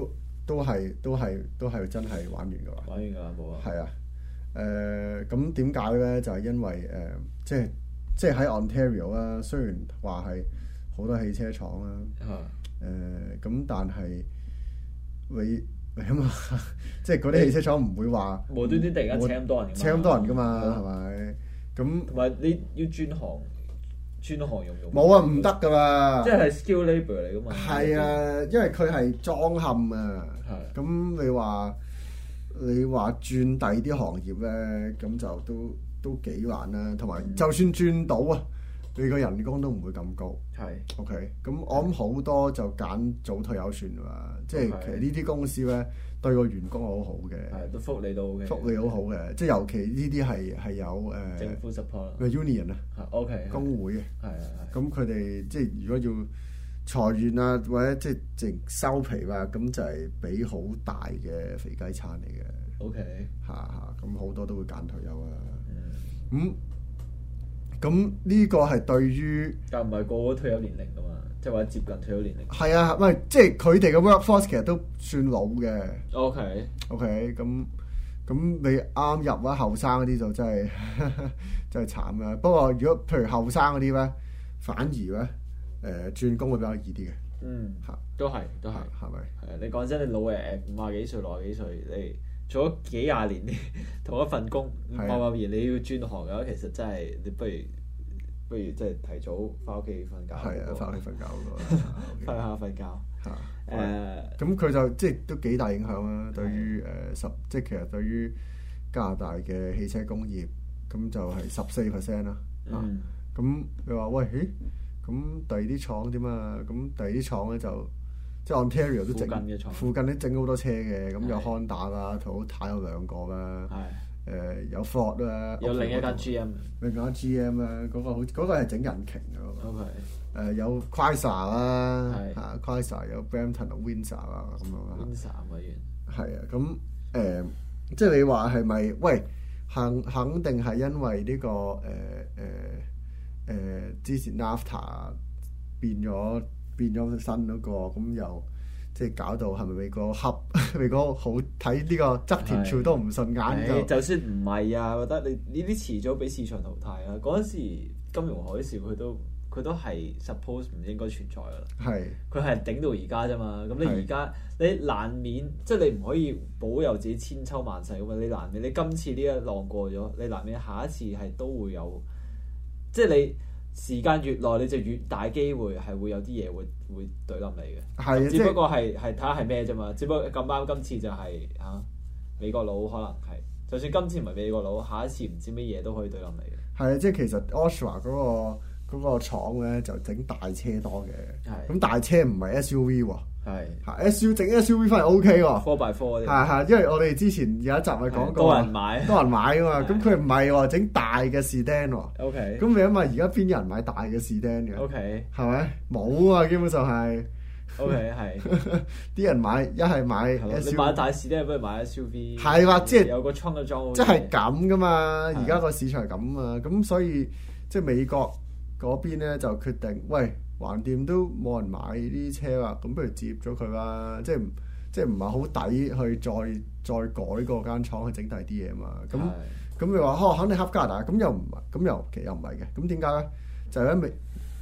C: 都係都係都係真係玩完㗎嘛。
B: 玩完㗎冇啊。
C: 係啊，誒咁點解咧？就係、是、因為誒、呃，即係即係喺 Ontario 啦，雖然話係好多汽車廠啦，誒咁、呃，但係你你啊嘛，即係嗰啲汽車廠唔會話
B: 無端端突然間請咁多人，
C: 請咁多人㗎嘛，係咪？咁
B: 同埋你要轉行。專行用用
C: 冇啊，唔得噶嘛！
B: 即係 skill labour 嚟噶嘛。
C: 係啊，因為佢係裝嵌啊。係。咁你話你話轉第二啲行業咧，咁就都都幾難啦。同埋就算轉到啊，你個人工都唔會咁高。係。OK，咁我諗好多就揀早退休算啦。即係其實呢啲公司咧對個員工好好嘅。係，都福利都 OK。福利好好嘅，即係尤其呢啲係係有誒
B: 政府 support
C: 嘅 union 啊。OK。工會嘅。係啊係。咁佢哋即係如果要裁員啊，或者即係淨收皮啊，咁就係俾好大嘅肥雞餐嚟嘅。OK。嚇嚇，咁好多都會揀退休啊。咁咁呢個係對於，但唔係個個退休年齡噶嘛，即係話接近退休年齡。係啊，唔係即係佢哋嘅 workforce 其實都算老嘅。OK。OK，咁咁你啱入啊，後生嗰啲就真係真係慘啦。不過如果譬如後生嗰啲咧，反而咧誒、呃、轉工會比較易啲嘅。嗯，嚇，都係都係，係咪？係啊，你講真，你老誒五廿幾歲、六廿幾歲，你做咗幾廿年同一份工，貿貿然你要轉行嘅話，其實真係你不如不如即係提早翻屋企瞓覺。係啊，翻屋企瞓覺嗰個，瞓下瞓覺。嚇，誒，咁佢就即係都幾大影響啦。對於誒十，即係其實對於加拿大嘅汽車工業，咁就係十四 percent 啦。嗯。咁你話喂，咦？咁第二啲廠點啊？咁第二啲廠咧就即係 Ontario 都整，附近嘅廠，附近都整好多車嘅。咁有 Honda 啦，Toyota有兩個啦。係。誒有 Ford 啦。有另一間 G M。另一間 G M 啦，嗰個好，嗰個係整引擎嘅。OK。誒有 Chrysler 啦，嚇 Chrysler 有 Brampton 同 Windsor 啊咁樣啦。Windsor 啊原。係啊，咁誒即係你話係咪？喂，肯肯定係因為呢個誒誒。誒、呃、之前 NAFTA 變咗變咗新嗰、那個，咁又即係搞到係咪美國恰美國好睇呢個側田處都唔順眼就？就算唔係啊，我覺得你呢啲遲早俾市場淘汰啊！嗰陣時金融海嘯佢都佢都係 suppose 唔應該存在噶啦。係是。佢係頂到而家啫嘛，咁你而家是你難免即係你唔可以保佑自己千秋萬世噶嘛，你難免你今次呢一浪過咗，你難免下一次係都會有。即係你時間越耐，你就越大機會係會有啲嘢會會對冧你嘅。係的，只不過係係睇下係咩啫嘛。只不過咁啱今次就係、是、嚇、啊、美國佬可能係，就算今次唔係美國佬，下一次唔知乜嘢都可以對冧你嘅。係啊，即係其實 Oshawa 嗰個嗰、嗰個廠咧就整大車多嘅。係的。咁大車唔係 S U V 喎。係嚇 S U 整 S U V 翻嚟 O K 喎，four by four 嗰啲係係，因為我哋之前有一集咪講過，多人買，多人買啊嘛，咁佢唔係喎，整大嘅 sedan 喎，O K，咁你諗下而家邊有人買大嘅 sedan 嘅？O K，係咪冇啊？基本上係 O K 係，啲人買一係買 S U V，你買大 sedan 不如買 S U V，係話即係有個倉嘅裝，即係咁噶嘛，而家個市場係咁啊，咁所以即係美國嗰邊咧就決定喂。橫掂都冇人買啲車啦，咁不如接咗佢啦，即係即係唔係好抵去再再改嗰間廠去整大啲嘢嘛？咁咁你話哦，肯定合加拿大，咁又唔係，咁又其實又唔係嘅，咁點解咧？就係因為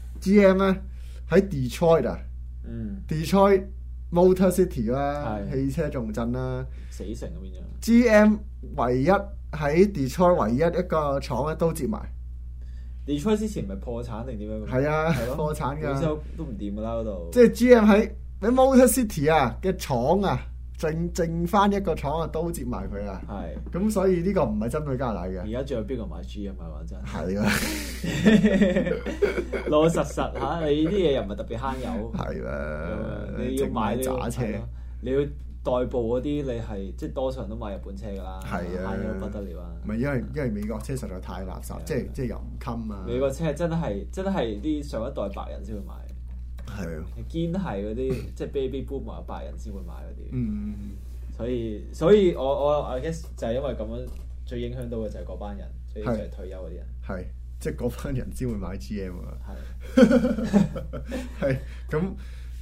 C: G M 咧喺 Detroit 啊，嗯 ，Detroit Motor City 啦，汽車重鎮啦，死城咁樣。G M 唯一喺 Detroit 唯一一個廠咧都接埋。Detroit 之前唔係破產定點樣？係啊，破產㗎，都都唔掂㗎啦嗰度。即係 G M 喺喺 Motor City 啊嘅廠啊，剩剩翻一個廠啊，都接埋佢啊。係。咁所以呢個唔係針對加拿大嘅。而家仲有邊個買 G M 啊？話真係。係啊。老老實實嚇，你啲嘢又唔係特別慳油。係啊。你要買渣車，你要。代步嗰啲你係即係多數人都買日本車㗎啦，慳到不得了啊！唔係因為因為美國車實在太垃圾，即係即係又唔襟啊！美國車真係真係啲上一代白人先會買，係啊，堅係嗰啲即係 baby boomer 白人先會買嗰啲，嗯，所以所以我我 I guess 就係因為咁樣最影響到嘅就係嗰班人，所以就係退休嗰啲人，係即係嗰班人先會買 G M 啊，係係咁。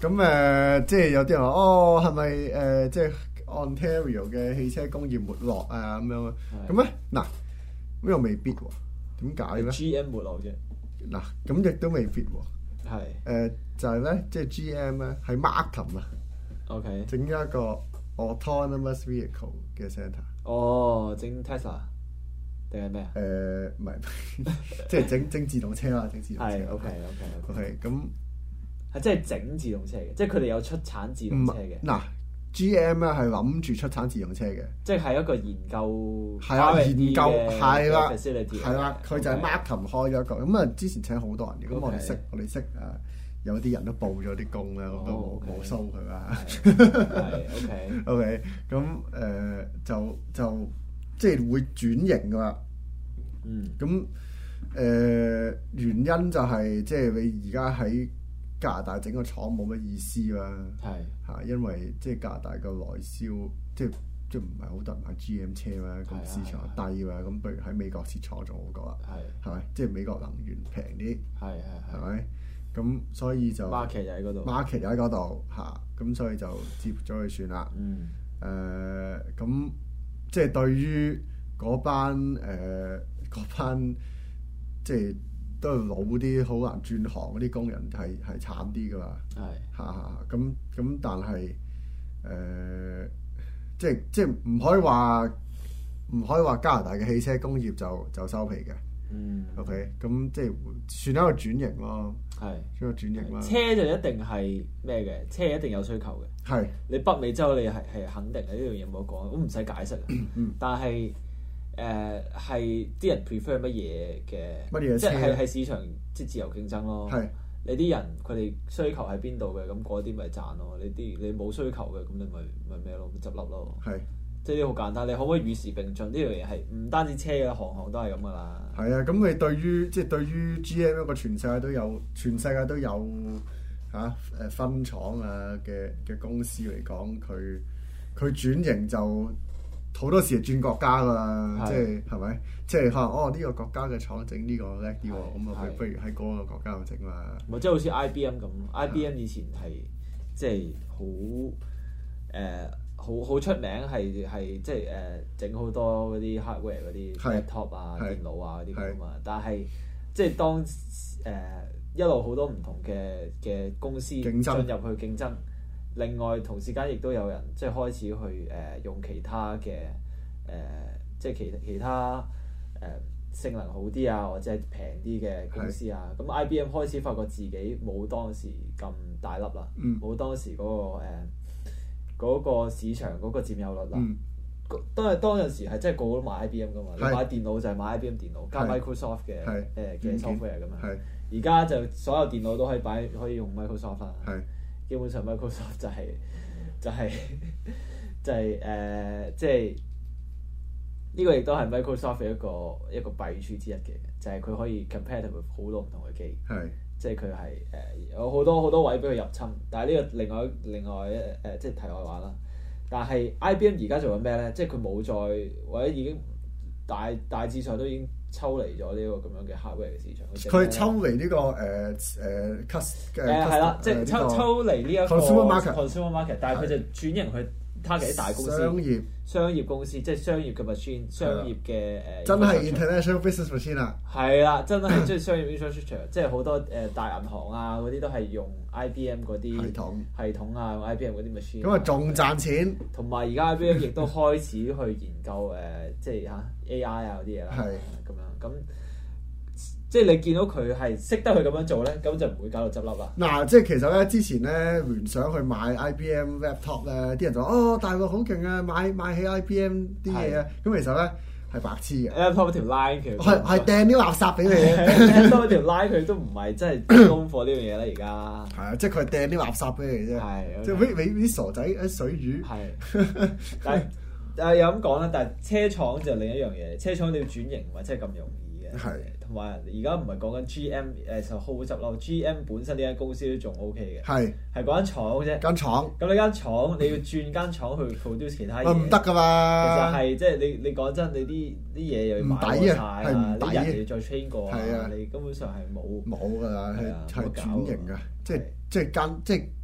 C: 咁誒，即係有啲人話哦，係咪誒即係 Ontario 嘅汽車工業沒落啊咁樣啊？咁咧嗱，呢個未必喎。點解咧
B: ？G M 沒落啫。
C: 嗱，咁亦都未必喎。
B: 係。
C: 誒就係咧，即係 G M 咧喺 Markham 啊。
B: OK。
C: 整咗一個 autonomous vehicle 嘅 centre。
B: 哦，整 Tesla 定係咩啊？
C: 誒唔係，即係整整自動車啦，整自動車。
B: 係 OK OK
C: OK 咁。
B: 係即係整自動車嘅，即係佢哋有出產自動車嘅。
C: 嗱 ，G M 咧係諗住出產自動車嘅，
B: 即係一個研究
C: 係啦，研究係啦，
B: 係
C: 啦，佢就係 Markham 開咗一個，咁啊之前請好多人嘅，咁我哋識我哋識誒，有啲人都報咗啲工啦，咁都冇冇收佢啦。
B: 係 OK
C: OK，咁誒就就即係會轉型噶啦。
B: 嗯。
C: 咁誒原因就係即係你而家喺加拿大整個廠冇乜意思啦，係嚇，因為即係加拿大個內銷，即係即係唔係好多人買 G M 車啦，咁市場低啦，咁不如喺美國設廠仲好過啦，係係咪？即係美國能源平啲，係係係咪？咁所以就
B: market 又喺嗰度
C: ，market 又喺嗰度嚇，咁所以就接咗佢算啦。
B: 嗯。
C: 誒咁即係對於嗰班誒嗰班即係。都係老啲，好難轉行嗰啲工人係係慘啲噶嘛，係嚇嚇咁咁，但係誒、呃、即係即係唔可以話唔可以話加拿大嘅汽車工業就就收皮嘅，嗯 OK 咁即係算一個轉型咯，係算一個轉型啦。
B: 車就一定係咩嘅？車一定有需求嘅，係你北美洲你係係肯定嘅，呢樣嘢冇得講，咁唔使解釋嘅，嗯、但係。誒係啲人 prefer 乜嘢嘅？
C: 乜嘢？
B: 即係係市場即係自由競爭咯。
C: 係
B: 你啲人佢哋需求喺邊度嘅，咁嗰啲咪賺咯。你啲你冇需求嘅，咁你咪咪咩咯？執笠咯。係即係呢啲好簡單。你可唔可以與時並進？呢樣嘢係唔單止車嘅，行行都係咁噶啦。
C: 係啊，咁你對於即係對於 G M 一個全世界都有全世界都有嚇誒、啊、分廠啊嘅嘅公司嚟講，佢佢轉型就。好多時係轉國家㗎啦，即係係咪？即係可能哦呢、呢個國家嘅廠整呢個叻啲喎，咁啊不如喺嗰個國家度整嘛。
B: 咪即係好似 I B M 咁 ，I B M 以前係即係好誒好好出名係係即係誒整好多嗰啲 hardware 嗰啲 laptop 啊、電腦啊嗰啲咁嘛。但係即係當誒、呃、一路好多唔同嘅嘅公司進入去競爭。另外同時間亦都有人即係開始去誒、呃、用其他嘅誒、呃、即係其其他誒、呃、性能好啲啊，或者係平啲嘅公司啊。咁 I B M 開始發覺自己冇當時咁大粒啦，冇、嗯、當時嗰、那個誒嗰、呃那個市場嗰個佔有率啦。嗯、當係當陣時係真係個個都買 I B M 噶嘛，是你買電腦就係買 I B M 電腦加 Microsoft 嘅誒嘅 software 噶嘛。而家就所有電腦都可以擺可以用 Microsoft 啦。基本上 Microsoft 就係、是、就係、是、就係、是、誒、呃，即係呢、這個亦都係 Microsoft 嘅一個一個弊處之一嘅，就係、是、佢可以 compatible 好多唔同嘅機，係即係佢係誒有好多好多位俾佢入侵。但係呢個另外另外一誒、呃、即係題外話啦。但係 I B M 而家做緊咩咧？即係佢冇再或者已經大大致上都已經抽離咗呢個咁樣嘅 hardware 嘅市場。
C: 佢抽離呢個誒誒 cus
B: 誒係啦，即係抽抽離呢一個
C: consumer market，
B: consumer market，但係佢就轉型去 target 啲大公司，
C: 商業
B: 商業公司，即係商業嘅 machine， 商業嘅誒。
C: 真係 international business machine 啊！
B: 係啦，真係即係商業 infrastructure，即係好多誒大銀行啊嗰啲都係用 I B M 嗰啲系統系統啊，用 I B M 嗰啲 machine。咁啊，仲賺錢。同埋而家 I B M 亦都開始去研究誒，即係嚇 A I 啊嗰啲嘢啦。係咁樣咁。即係你見到佢係識得去咁樣做咧，咁就唔會搞到執笠啦。嗱，
C: 即係其實咧，之前咧聯想去買 I B M laptop 咧，啲人就話哦大陸好勁啊，買買起 I B M 啲嘢啊。咁其實咧係白痴嘅。
B: laptop 條 line 佢
C: 係係掟啲垃圾俾你嘅。
B: laptop 條 line 佢都唔係真係功課呢樣嘢啦，而家。
C: 係啊，即係佢係掟啲垃圾俾你啫。係。即係俾俾啲傻仔啲水魚。
B: 係。但係誒又咁講啦，但係車廠就另一樣嘢，車廠你要轉型唔係真係咁容易嘅。係。同埋而家唔係講緊 G M 誒就 hold 執咯 ，G M 本身呢間公司都仲 O K 嘅，係係嗰間廠啫，間廠。咁你間廠你要轉間廠去 produce 其他嘢，唔得噶嘛。其實係即係你你講真，你啲啲嘢又要買過晒啦，啲人要再 train 過啊，你根本上係冇冇㗎啦，係係轉型㗎，即係即係間即係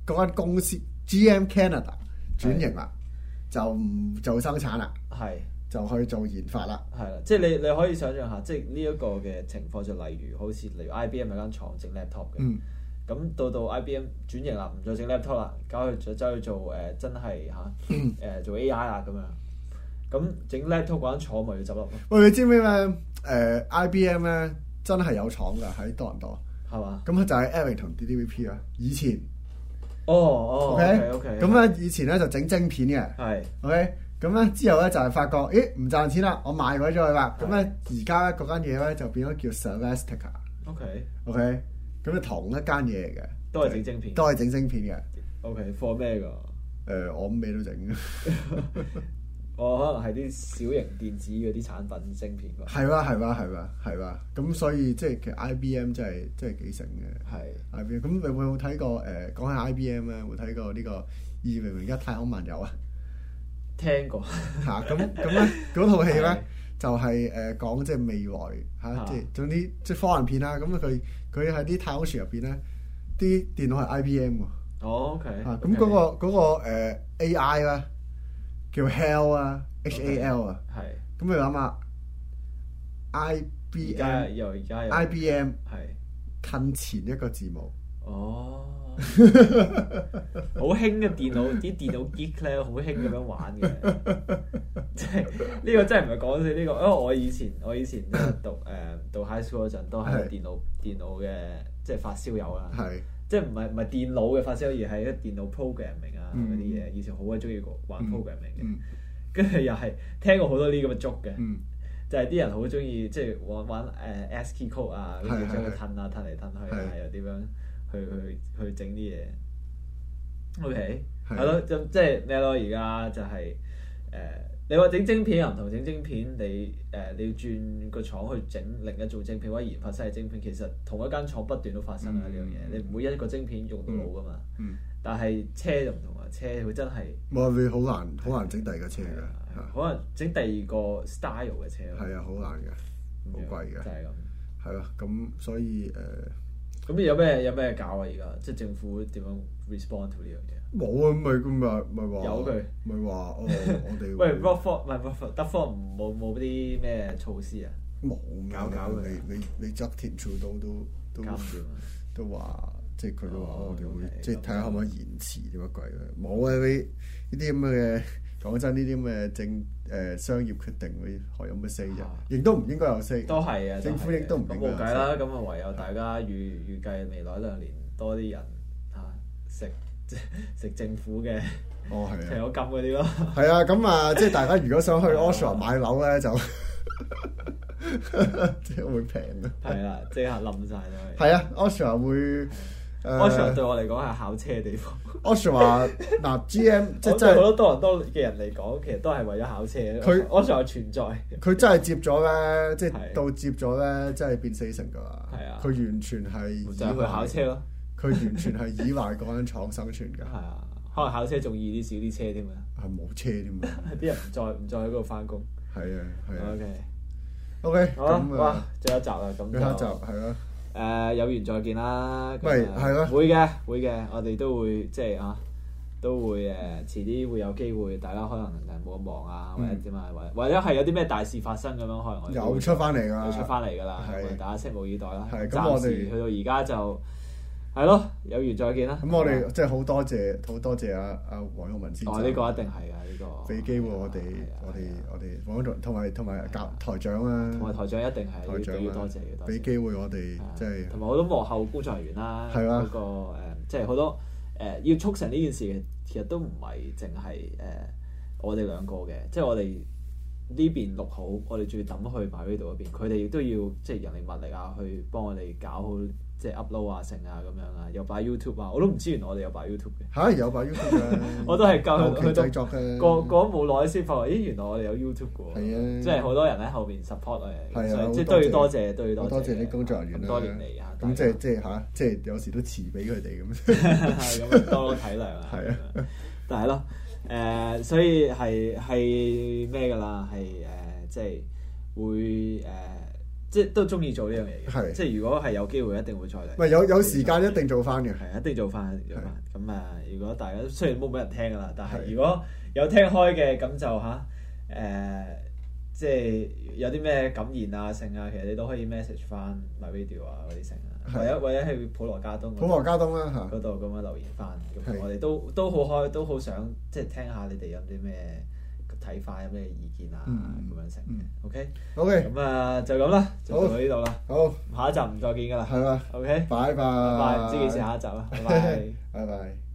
C: 嗰間公司 G M Canada 轉型啦，就唔做生產啦，
B: 係
C: 就去做研發啦。
B: 係啦，即係你你可以想象下，即係呢一個嘅情況就例如好似例如 I B M 有間廠整 laptop 嘅。
C: 嗯
B: 咁到到 I B M 轉型啦，唔再整 laptop 啦，搞去再走去做誒、呃、真係嚇誒做 A I 啦咁樣。咁整 laptop 嗰間廠咪要執笠咯？
C: 喂，你知唔知咧？誒、呃、I B M 咧真係有廠㗎喺多倫多，
B: 係嘛？
C: 咁佢就係 Arrington D D V P 啊。以前
B: 哦哦
C: OK
B: OK，
C: 咁咧以前咧就整晶片嘅，
B: 係
C: OK。咁咧之後咧就係發覺，咦唔賺錢啦，我賣鬼咗佢啦。咁咧而家嗰間嘢咧就變咗叫 Celestica。
B: OK
C: OK。咁咧同一間嘢嚟嘅，
B: 都係整晶片，
C: 都係整晶片嘅。
B: OK，貨咩㗎？
C: 誒、呃，我咩都整。
B: 我可能係啲小型電子嗰啲產品晶片啩。
C: 係啦，係啦，係啦，係啦。咁所以即係其實 I B M 真係真係幾醒嘅。
B: 係
C: I B M。咁你有冇睇過誒？講起 I B M 咧，有冇睇過呢個二零零一太空漫遊啊？
B: 聽過
C: 嚇咁咁咧，嗰套戲咧就係誒講即係未來嚇，即係總之即係科幻片啦。咁佢佢喺啲太空船入邊咧，啲電腦係 I B M 喎。
B: 哦，OK。
C: 嚇咁嗰個嗰個誒 A I 啦，叫 Hal 啊 ，H A L 啊。
B: 係。
C: 咁你諗下 I B M
B: 又而家
C: I B M
B: 係
C: 近前一個字母。
B: 哦。好興嘅電腦，啲電腦 geek 咧好興咁樣玩嘅，即係呢個真係唔係講笑呢個，因為我以前我以前讀誒、呃、讀 high school 嗰陣都係電腦電腦嘅即係發燒友啦，即係唔係唔係電腦嘅發燒，而係啲電腦 programming 啊嗰啲嘢，以前好鬼中意玩 programming 嘅，跟住又係聽過好多呢啲咁嘅 joke 嘅，就係啲人好中意即係玩玩誒 A S C I I 曲啊，跟住將佢褪啊褪嚟褪去啊，又點樣？去去去整啲嘢，OK，係咯，咁即係咩咯？而家就係、是、誒、呃，你話整晶片又唔同整晶片，你誒、呃、你要轉個廠去整另一組晶片或者研發新嘅晶片，其實同一間廠不斷都發生啊呢樣嘢，嗯、你唔會一個晶片用到腦噶嘛。嗯、但係車就唔同啊，車佢真係
C: 哇！你好難好難整第二個車㗎，
B: 可能整第二個 style 嘅車咯。係啊，
C: 好難嘅，好貴嘅。
B: 就係咁。
C: 係咯，咁所以誒。呃
B: 咁有咩有咩搞啊？而家即係政府點樣 respond to 呢樣嘢？
C: 冇啊，咪咁咪咪話
B: 有佢，
C: 咪話哦，我哋
B: 喂 Rockford 唔係 Rockford 德科冇冇啲咩措施啊？
C: 冇
B: 搞搞佢，
C: 你你你側田處都都都都話，即係佢都話我哋會即係睇下可唔可以延遲啲乜鬼嘅。冇啊，你呢啲咁嘅講真，呢啲咁嘅政誒商業決定，會可有乜 say 啫？亦都唔應該有 say。都係啊，政府亦都唔應該有 say。咁冇計啦，咁啊唯有大家預預計未來兩年多啲人嚇食食政府嘅哦係退休金嗰啲咯。係啊，咁啊，即係大家如果想去 Oshawa 買樓咧，就即係會平啊。係啊，即刻冧曬都係。係啊 ，Oshawa 會。Oshawa 對我嚟講係考車嘅地方。Oshawa 嗱 G M 即係真係好多多倫多嘅人嚟講，其實都係為咗考車。佢 Oshawa 存在，佢真係接咗咧，即係到接咗咧，真係變死城㗎啦。係啊，佢完全係就係去考車咯。佢完全係依賴嗰間廠生存㗎。係啊，可能考車仲易啲，少啲車添啊。係冇車添啊！啲人唔再唔再喺嗰度翻工。係啊，係啊。OK，OK，好啦，哇，最後一集啦，咁最後一集係咯。誒、呃、有緣再見啦，喂係咯，會嘅會嘅，我哋都會即係啊，都會誒、呃、遲啲會有機會，大家可能誒冇咁忙啊，或者點啊，或者或者係有啲咩大事發生咁樣，可能我哋又出翻嚟㗎，又出翻嚟㗎啦，咁大家拭目以待啦。係咁，我哋去到而家就係咯，有緣再見啦。咁我哋即係好多謝好多謝阿阿黃毓民先生。哦，呢、呢個一定係㗎，呢、呢個俾機會我哋我哋我哋黃毓民同埋同埋教台長啊，同埋台長一定係台長要多謝嘅，俾機會我哋即係同埋好多幕後工作人員啦，嗰、嗰個誒即係好多誒、呃、要促成呢件事，其實都唔係淨係誒我哋兩個嘅，即係我哋呢邊錄好，我哋仲要抌去埋呢度嗰邊，佢哋亦都要即係人力物力啊，去幫我哋搞好。即係 upload 啊、成啊咁樣啊，又擺 YouTube 啊，我都唔知原來我哋有擺 YouTube 嘅。嚇，有擺 YouTube 嘅，我都係教佢製作嘅。過過咗冇耐先發覺，咦，原來我哋有 YouTube 嘅喎。係啊，即係好多人喺後面 support 我哋。係啊，即係都要多謝，都要多謝。多謝啲工作人員啦。咁多年嚟啊，咁即係即係嚇，即係有時都遲俾佢哋咁。係咁，多多體諒啊。係啊，但係咯，誒，所以係係咩㗎啦？係誒，即係會誒。
B: 即係都中意做呢樣嘢嘅。
C: 係
B: 即係如果係有機會，一定會再嚟。
C: 唔係有有時間一定做翻嘅。
B: 係一定做翻，一定做翻。咁啊，如果大家雖然冇乜人聽㗎啦，但係如果有聽開嘅，咁就吓誒，即係有啲咩感言啊、剩啊，其實你都可以 message 翻 MyRadio 啊嗰啲剩啊，或者或者去普羅加東。
C: 普羅加東啦嚇。
B: 嗰度咁樣留言翻，咁我哋都都好開，都好想即係聽下你哋有啲咩睇法，有咩意見啊咁樣成嘅。OK
C: OK，
B: 咁啊就咁啦，就到呢度啦。
C: 好，
B: 下一集唔再見㗎啦。
C: 係嘛？
B: OK，
C: 拜拜。
B: 拜拜，唔知幾時下一集啦。拜拜。
C: 拜拜。